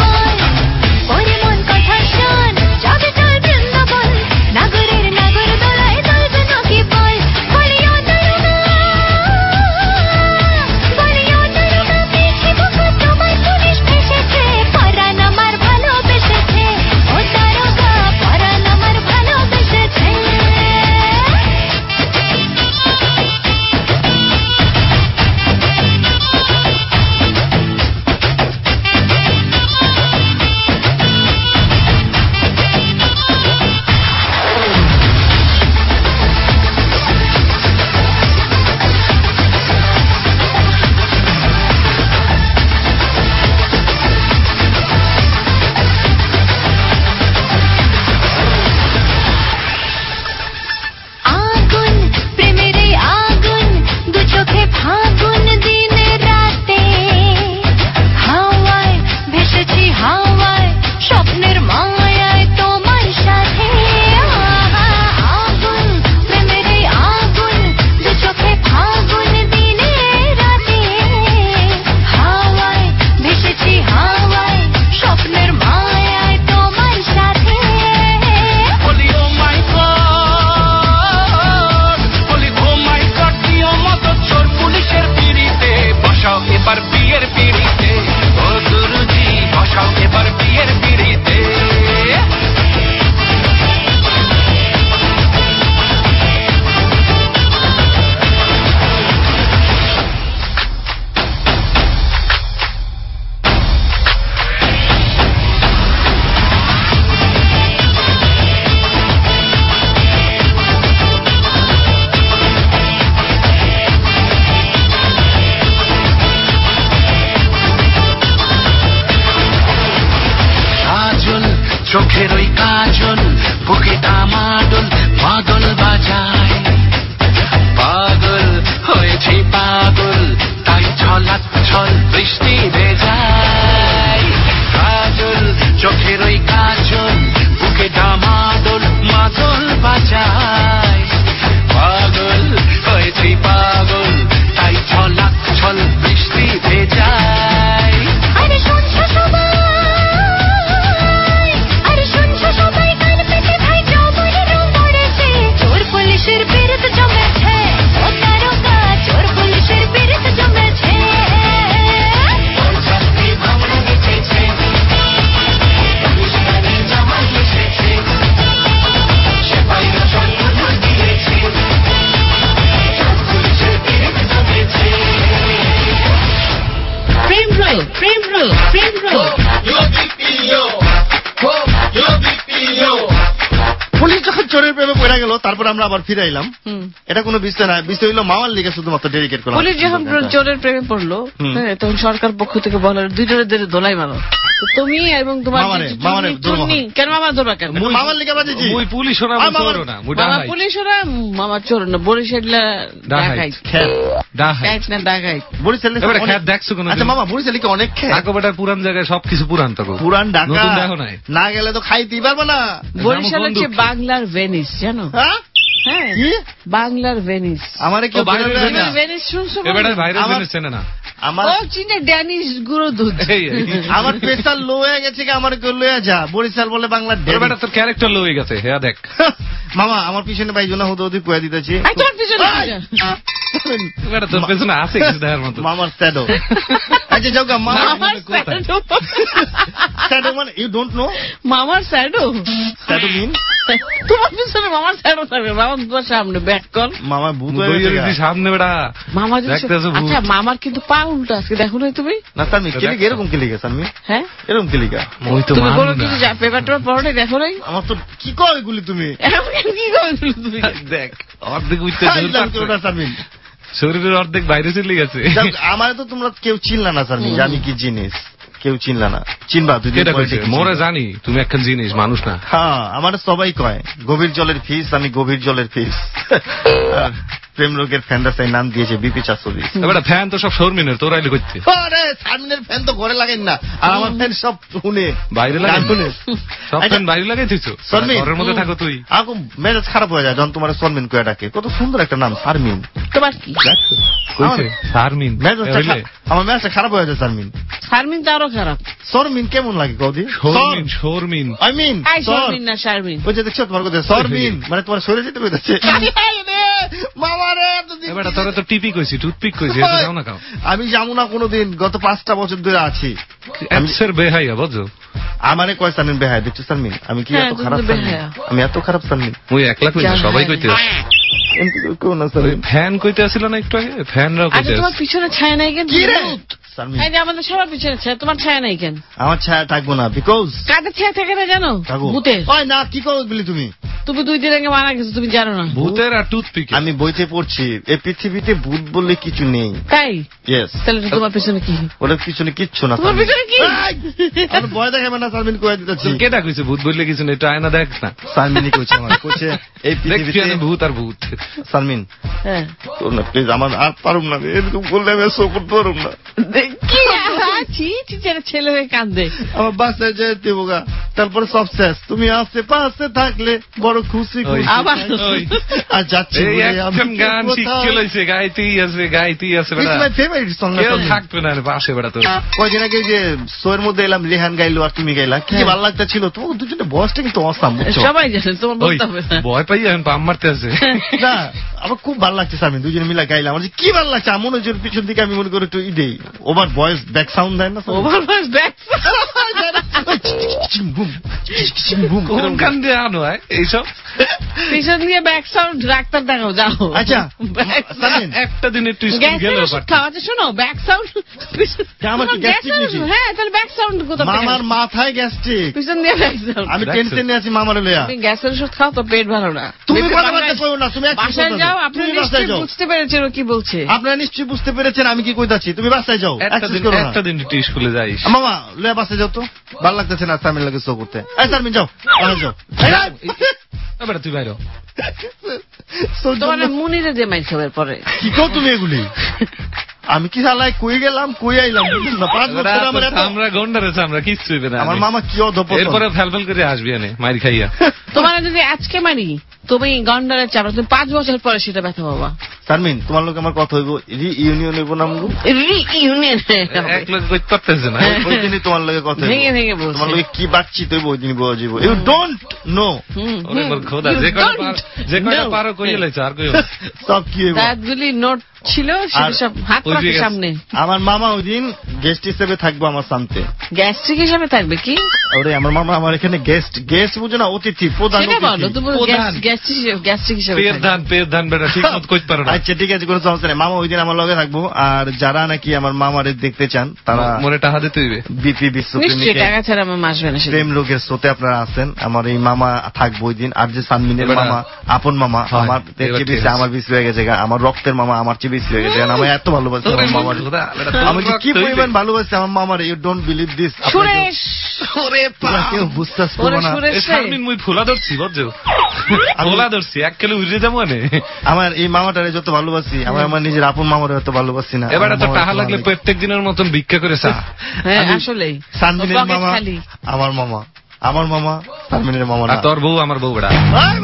চোখের ওই কাজল বুকে ডামাডোল মাদল বাজায় পাগল হয়েছি পাগল তাই ছলাৎ ছল বৃষ্টি ভেজায় কাজল চোখের ওই কাজল বুকে ডামাডোল মাদল বাজায় পাগল হয়েছি পাগল তাই ছলাৎ ছল বৃষ্টি ভেজায় আরে শুনছো সবাই কান পেতে ভাই জবর রং পড়েছে চোর পুলিশের বিরুদ্ধ জমেছে ও তারকা চোর পুলিশের বিরুদ্ধ জমেছে পুলিশ যখন চোরের প্রেমে পড়ে গেল তারপর আমরা আবার ফিরে এলাম। এটা কোনো বিষয় না, বিষয় হইলো মামার লিগে শুধুমাত্র ডেডিকেট করা। পুলিশ যখন চোরের প্রেমে পড়লো তখন সরকার পক্ষ থেকে বলার দুইজনের দোলাই মারো তুমি এবং তোমার কেন মামা ধরবা কেন মামার লিগে বাজেছি মুই পুলিশ ওরা চোর না মুই ডাহাই পুলিশ ওরা মামা চোর না বরিশাললা ডাকাই ডাকাই না ডাকাই বরিশালে এবারে খেত দেখছো কোন আচ্ছা মামা বরিশালে কি অনেক খেত আগো বেটার পুরান জায়গায় সবকিছু পুরান তো পুরান ঢাকা নতুন দেখো নাই না গেলে তো খাইতেই পারবো না। বরিশাল হচ্ছে বাংলার ভেনিস জানো? হ্যাঁ বাংলার ভেনিস। আমারে কি বাংলার ভেনিস শুনছো? এবারে ভাইরাল ভেনিস চেনে না আমার ও চিনে ড্যানিশ গুঁড়ো দুধ। আমার প্রেসার লো হয়ে গেছে কি আমার কেউ লয়ে যা বরিশাল বলে বাংলার এবারে তোর ক্যারেক্টার লো হয়ে গেছে হ্যাঁ দেখ মামা আমার পিছনে ভাই জন্য হতো ওদের কয়ে দিতেছি তোর পিছনে এবারে তোর পিছনে আছে কিছু দেখার মতো মামার স্যাডো। আচ্ছা যাও গা মামার স্যাডো মানে ইউ ডোন্ট নো মামার স্যাডো স্যাডো মিন তোমার পিছনে মামার স্যাডো থাকবে মামার তোমার সামনে ব্যাক কর মামা ভূত হয়ে গেছে সামনে বেটা মামা আচ্ছা মামার কিন্তু পা উল্টো আছে দেখো না তুমি না স্যার মি কেলিগে এরকম কেলিগে স্যার মি হ্যাঁ এরকম কেলিগা ওই তো তুমি বলো কিছু পেপারটা পড়ে দেখো নাই আমার তো কি কয় এগুলি তুমি কি কয় তুমি দেখ অর্ধেক উঠতে শরীরের অর্ধেক বাইরে চলে গেছে। আমার তো তোমরা কেউ চিনলা না স্যার আমি কি জিনিস কেউ চিনলা না চিনবা তুই মোরা জানি তুমি একখান জিনিস মানুষ না। হ্যাঁ আমার সবাই কয় গভীর জলের ফিস আমি গভীর জলের ফিস প্রেম রোগের ফ্যানরা সেই নাম দিয়েছে বিপি 420। এবারে ফ্যান তো সব শর্মিনের তোর আইলে করছে আরে শারমিনের ফ্যান তো ঘরে লাগেন না আর আমার ফ্যান সব শুনে বাইরে লাগাই সব ফ্যান বাইরে লাগাই দিছো ঘরের মধ্যে থাকো তুই আগো মেজাজ খারাপ হয়ে যায় যখন তোমার শর্মিন কয়ে ডাকে কত সুন্দর একটা নাম শারমিন তোমার কি কইছে শারমিন আমার মেজাজটা খারাপ হয়ে যায় শারমিন শারমিন তো আরো খারাপ শর্মিন কেমন লাগে কদি শর্মিন আই মিন শর্মিন না শারমিন ওই যে দেখছো তোমার কথা শর্মিন মানে তোমার শরীরে যেতে কইতাছে এবারে তোরা তো টিপি কইছি টুথপিক কইছি যাও না খাও আমি যাবো না কোনোদিন গত 5টা বছর ধরে আছি আমি স্যার বেহাইয়া বুঝছো আমারে কয় সামিন বেহাই দেখছো সামিন আমি কি এত খারাপ আমি এত খারাপ সামিন ওই একলা কইছি সবাই কইতে ফ্যান কইতে আসছিল না একটু আগে ফ্যানরাও কইতে তোমার পিছনে ছায়া নাই কেন কি রে এই যে আমাদের সবার পিছনে ছায়া তোমার ছায়া নাই কেন আমার ছায়া থাকবো না বিকজ কাদের ছায়া থাকে না জানো ভূতের ওই না কি করো বলি তুমি 2 দিন আগে মারা গেছো তুমি জানো না ভূতের আর টুথপিক আমি বইতে পড়ছি এই পৃথিবীতে ভূত বলে কিছু নেই তাই ইয়েস তাহলে তোমার পিছনে কি ওর পিছনে কিচ্ছু না তোমার পিছনে কি আর ভয় দেখাবে না সালমিন কই দিতেছি কেডা কইছে ভূত বললে কিছু নেই এটা আয়না দেখ না সালমিনই কইছে আমার কইছে এই পৃথিবীতে ভূত আর ভূত সালমিন হ্যাঁ তোর না প্লিজ আমার আর পারুম না এরকম বললে আমি সো করতে পারুম না কি আছি টিচারের ছেলে হয়ে কান্দে আমার বাসায় যেতে বোগা তারপর সব শেষ তুমি আশেপাশে থাকলে বড় খুশি আবার আর যাচ্ছি আমি গান শিখে লইছে গাইতেই আছে বেটা মাই ফেভারিট সং কেউ থাকবে না পাশে বেটা তোর কয়দিন আগে যে শোয়ের মধ্যে এলাম রেহান গাইলো আর তুমি গাইলা কি ভালো লাগতেছিল তোমার দুজনে বসটা কিন্তু অসাম সবাই জানেন তোমার বলতে হবে ভয় পাই এখন পাম মারতে আছে না আমার খুব ভালো লাগছে আমি দুজনে মিলে গাইলাম আমার কি ভালো লাগছে মনে হচ্ছে পিছন দিকে আমি মনে করি একটু ইডেই ওভার ভয়েস ব্যাক সাউন্ড দেয় না ওভার ভয়েস ব্যাক কোন গান দিয়ে আনো এইসব পিছন দিয়ে ব্যাক সাউন্ড ডাক্তার দেখাও যাও। আচ্ছা একটা দিনের টিউশন গেল আচ্ছা শোনো ব্যাক সাউন্ড আমার কি গ্যাস্ট্রিক নাকি? হ্যাঁ তাহলে ব্যাক সাউন্ড কোথা থেকে? মামার মাথায় গ্যাস্ট্রিক, পিছন দিয়ে ব্যাক সাউন্ড। আমি টেনশনে আছি মামারে লইয়া। তুমি গ্যাসের ওষুধ খাও তো পেট ভালো না। তুমি কথাবার্তা কইও না, তুমি বাসায় যাও। আপনি নিশ্চয়ই বুঝতে পেরেছেন ও কি বলছে। আপনারা নিশ্চয়ই বুঝতে পেরেছেন আমি কি কইতাছি। তুমি বাসায় যাও, একটা দিন স্কুলে যাইস। মামা লইয়া বাসায় যাও তো, ভালো লাগতেছে না সামিন লাগে শো করতে। এই সামিন যাও, বাসায় যাও। এবারে তুই বাইরে তোমার মুনিরে যে মাইর খাবার পরে কি কও তুমি এগুলি? আমি কি শালায় কই গেলাম কই আইলাম বুঝুন না। 5 বছর আমরা গন্ডারেছে, আমরা কিচ্ছু হইবে না। আমার মামা কি অধপতন। এরপরে ফেলফেল করে আসবি এনে মাইর খাইয়া। তোমার যদি আজকে মারি তুমি গন্ডারের চাপড়া, তুমি 5 বছর পরে সেটা ব্যথা পাবা। শারমিন তোমার লোক আমার কথা হইব, রিইউনিয়ন হইব না আমগো। রিইউনিয়ন এক লোক কই করতেছ না। ওই দিনই তোমার লগে কথা হইব। ভেঙে ভেঙে বলছ। তোমার লগে কি বাকছি তুই ওই দিনই বলা যাবে। You don't know. ওরে মোর খোদা যে কয়টা পারো কইলে লাইছ আর কইও সব কি হইব। দাঁতগুলি নোট ছিল সেটা সব হাত রাখে সামনে। আমার মামা ওই দিন গেস্ট হিসেবে থাকবো আমার সামনে। গ্যাস্ট্রিক হিসেবে থাকবে কি? ওরে আমার মামা আমার এখানে গেস্ট বুঝো না, অতিথি প্রধান গ্যাস্ট্রিক হিসেবে পেরধান বেটা ঠিক মত কইতে পারো না। আচ্ছা ঠিক আছে কোনো সমস্যা নেই। মামা ওই দিন আমার লগে থাকবো। আর যারা নাকি আমার মামারে দেখতে চান তারা মনে টাকা দিতে হইবে। বিপি বিশ্বপ্রেমিক টাকা ছাড়া আমার আসবে না। প্রেম রোগের শোতে আপনারা আছেন। আমার এই মামা থাকবো ওই দিন। আর যে সানমিনের মামা আপন মামা আমার আমার বেশি হয়ে গেছে, আমার রক্তের মামা আমার চেয়ে বেশি হয়ে গেছে। আমার এত ভালোবাসি আমার মামার, আমাকে কি পরিমাণ ভালোবাসি আমার মামার, ইউ ডোন্ট বিলিভ দিস। কেউ বুঝতেছ না। মুই ফুলা ধরছি বুঝছো, ফুলা ধরছি 1 কিলো উড়ে যাবো না। আমার এই মামাটারে যত ভালোবাসি আমার নিজের আপন মামারে এত ভালোবাসি না। এবার তো টাকা লাগলে প্রত্যেক দিনের মতন ভিক্ষা করে চা। আসলেই সানমিনের মামা আমার মামা, আমার মামা সানমিনের মামা না। তোর বউ আমার বউ বেড়া।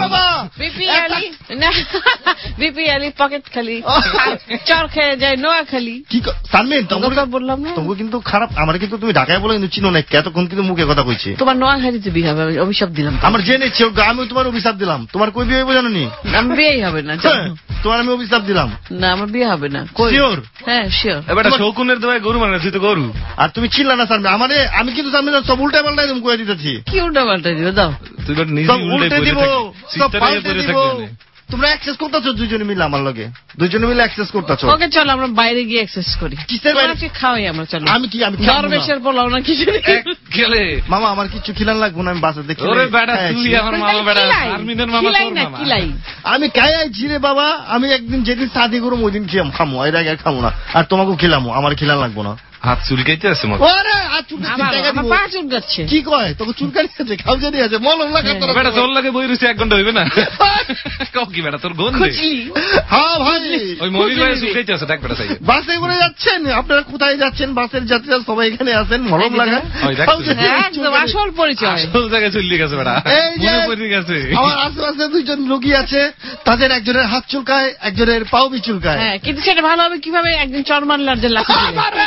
বিপি আলি পকেট খালি চর খেয়ে যায় নোয়া খালি। কি সানমিন তোমাকে বললাম না তুমি কিন্তু খারাপ। আমার কিন্তু তুমি ঢাকায় বলে কিন্তু চিনো না, এতক্ষণ কিন্তু মুখে কথা কইছি। তোমার নোয়া খালিতে বিয়ে হবে, অভিশাপ দিলাম। আমার জেনেছি আমি তোমার অভিশাপ দিলাম। তোমার কই বিয়ে হইব জানো নি? আমার বিয়েই হবে না। তোমার আমি অভিশাপ দিলাম না, আমার বিয়ে হবে না। শিওর? হ্যাঁ শিওর। এবার শৌকুনের দোয়ায় গরু মানে তুই তো গরু। আর তুমি চিল্লা না সানমিন আমারে, আমি কিন্তু সানমিন সব উল্টা পাল্টা একদম কয়ে দিতেছি। কি উল্টা পাল্টা দিবে? দাও তুই নিজে উল্টে দিব, সব পাল্টে দিব। তোমরা অ্যাক্সেস করতেছো দুইজনে মিলে আমার লগে, দুইজনে মিলে অ্যাক্সেস করতেছো। ওকে চলো আমরা বাইরে গিয়ে অ্যাক্সেস করি। কিসের বাইরে? খাওয়াই আমরা। চলো। আমি দরবেশের পোলাও না কিছু গেলে মামা আমার কিছু খিলান লাগবো না, আমি বাসা দেখি। ওরে বেটা তুই আমার মামা বেটা, আরমিনের মামা তোর মামা। আমি খাইছি রে বাবা, আমি একদিন যেদিন শাদি করব ওই দিন খামো, এর আগে খামো না। আর তোমাকেও খিলামো, আমার খিলান লাগবো না। হাত চুলকাইতে আছে মত। ওরে হাত চুলকাইতে আমার পা চুলকাচ্ছে। কি কয় তোকে চুলকাইতে আছে? খাও জানি আছে মলম লাগা তোর বেটা তোর লাগে বই রইছে 1 ঘন্টা হইবে না। কও কি বেটা তোর গন্ধে? হ্যাঁ ভাই ওই মলি ভাই চুলকাইতে আছে ডাক বেটা চাই। বাসে করে যাচ্ছেন আপনারা? কোথায় যাচ্ছেন? বাসের যাত্রীরা সবাই এখানে আছেন, মলম লাগা। একদম আসল পরিচয়, আসল জায়গায় চলে গেছে বেটা, মনে পড়ে গেছে। আমার আশেপাশে দুইজন রোগী আছে, তাদের একজনের হাত চুলকায়, একজনের পাও বি চুলকায়। হ্যাঁ কিন্তু সেটা ভালো হবে কিভাবে? একদিন চরমানলার যে লাঠি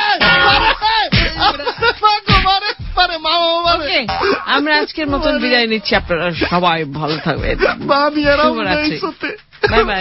আমরা আজকের মতন বিদায় নিচ্ছি। আপনারা সবাই ভালো থাকবেন। Bye bye.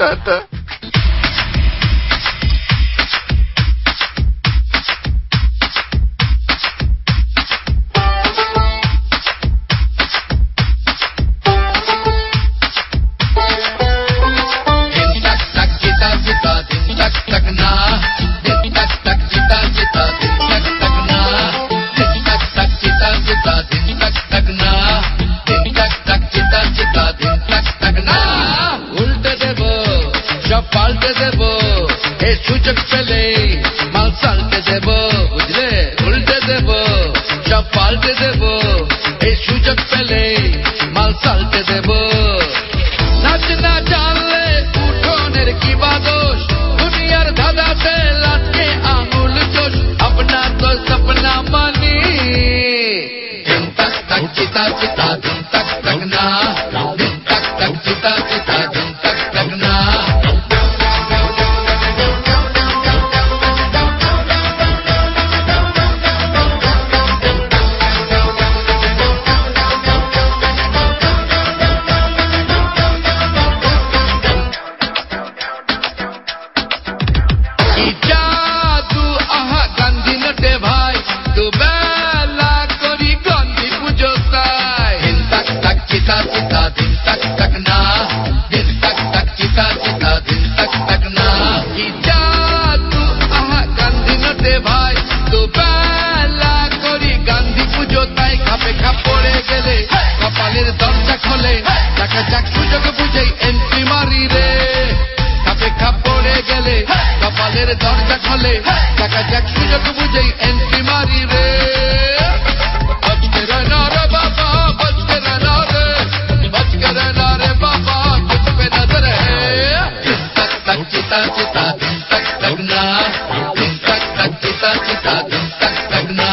সুযোগ পেলে মাল চালতে দেব, বুঝলে? উল্টে দেব, সব পাল্টে দেব। এই সুযোগ পেলে মাল চালতে দেব। নাচ না জানলে উঠোনের কি বাদোষ, দুনিয়ার ধাঁধাতে লাটকে আঙুল চোষ। আপনা তো সপনা মানি দিন তক তক চিতা চিতা দিন তক তক না, দিন তক তক চিতা চিতা দিন তক তক না। Din tak tak cita cita din tak tak na খাপে খাপ পড়ে গেলে কপালের দরজা খোলে দেখা যাক সুযোগ বুঝেই এন্ট্রি মারি রে খাপে খাপ পড়ে গেলে কপালের দরজা খোলে দেখা যাক সুযোগ বুঝেই এন্ট্রি মারি রে বচকে रहना रे बाबा बचके रहना रे बाबा तुझ पे नजर है दिन तक तक चिता चिता दिन तक लगना दिन तक तक चिता चिता दिन तक लगना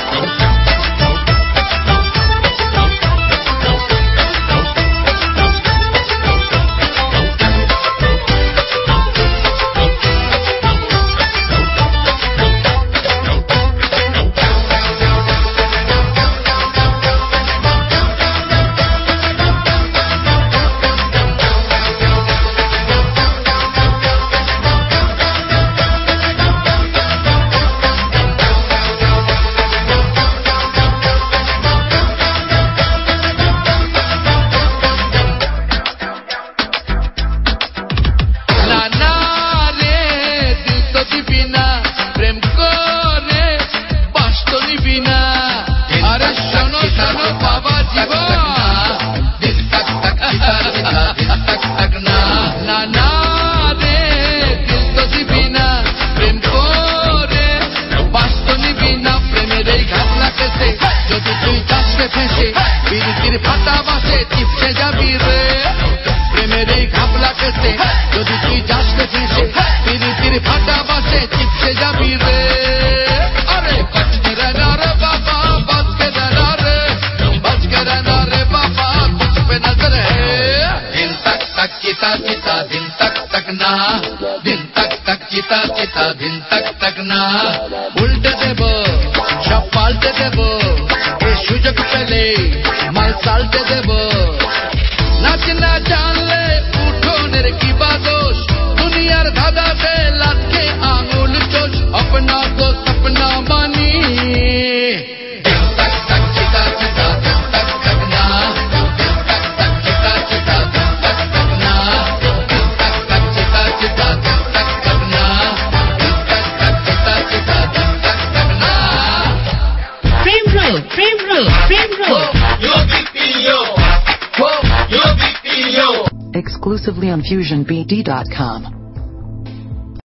दिन तक तक ना उल्टे देबो सब पाल्टे देबो ए सुजग पेले माल साल्टे देबो नाच ना जानले उठोनेर की बादोश दुनियार धादाते लाके आंगुल चोच अपना तो सपना मानी दिन तक तक चिता चिता दिन तक तक ना दिन तक तक चिता चिता दिन तक तक ना दिन तक तक चिता चिता दिन तक तक ना Exclusively on FusionBD.com.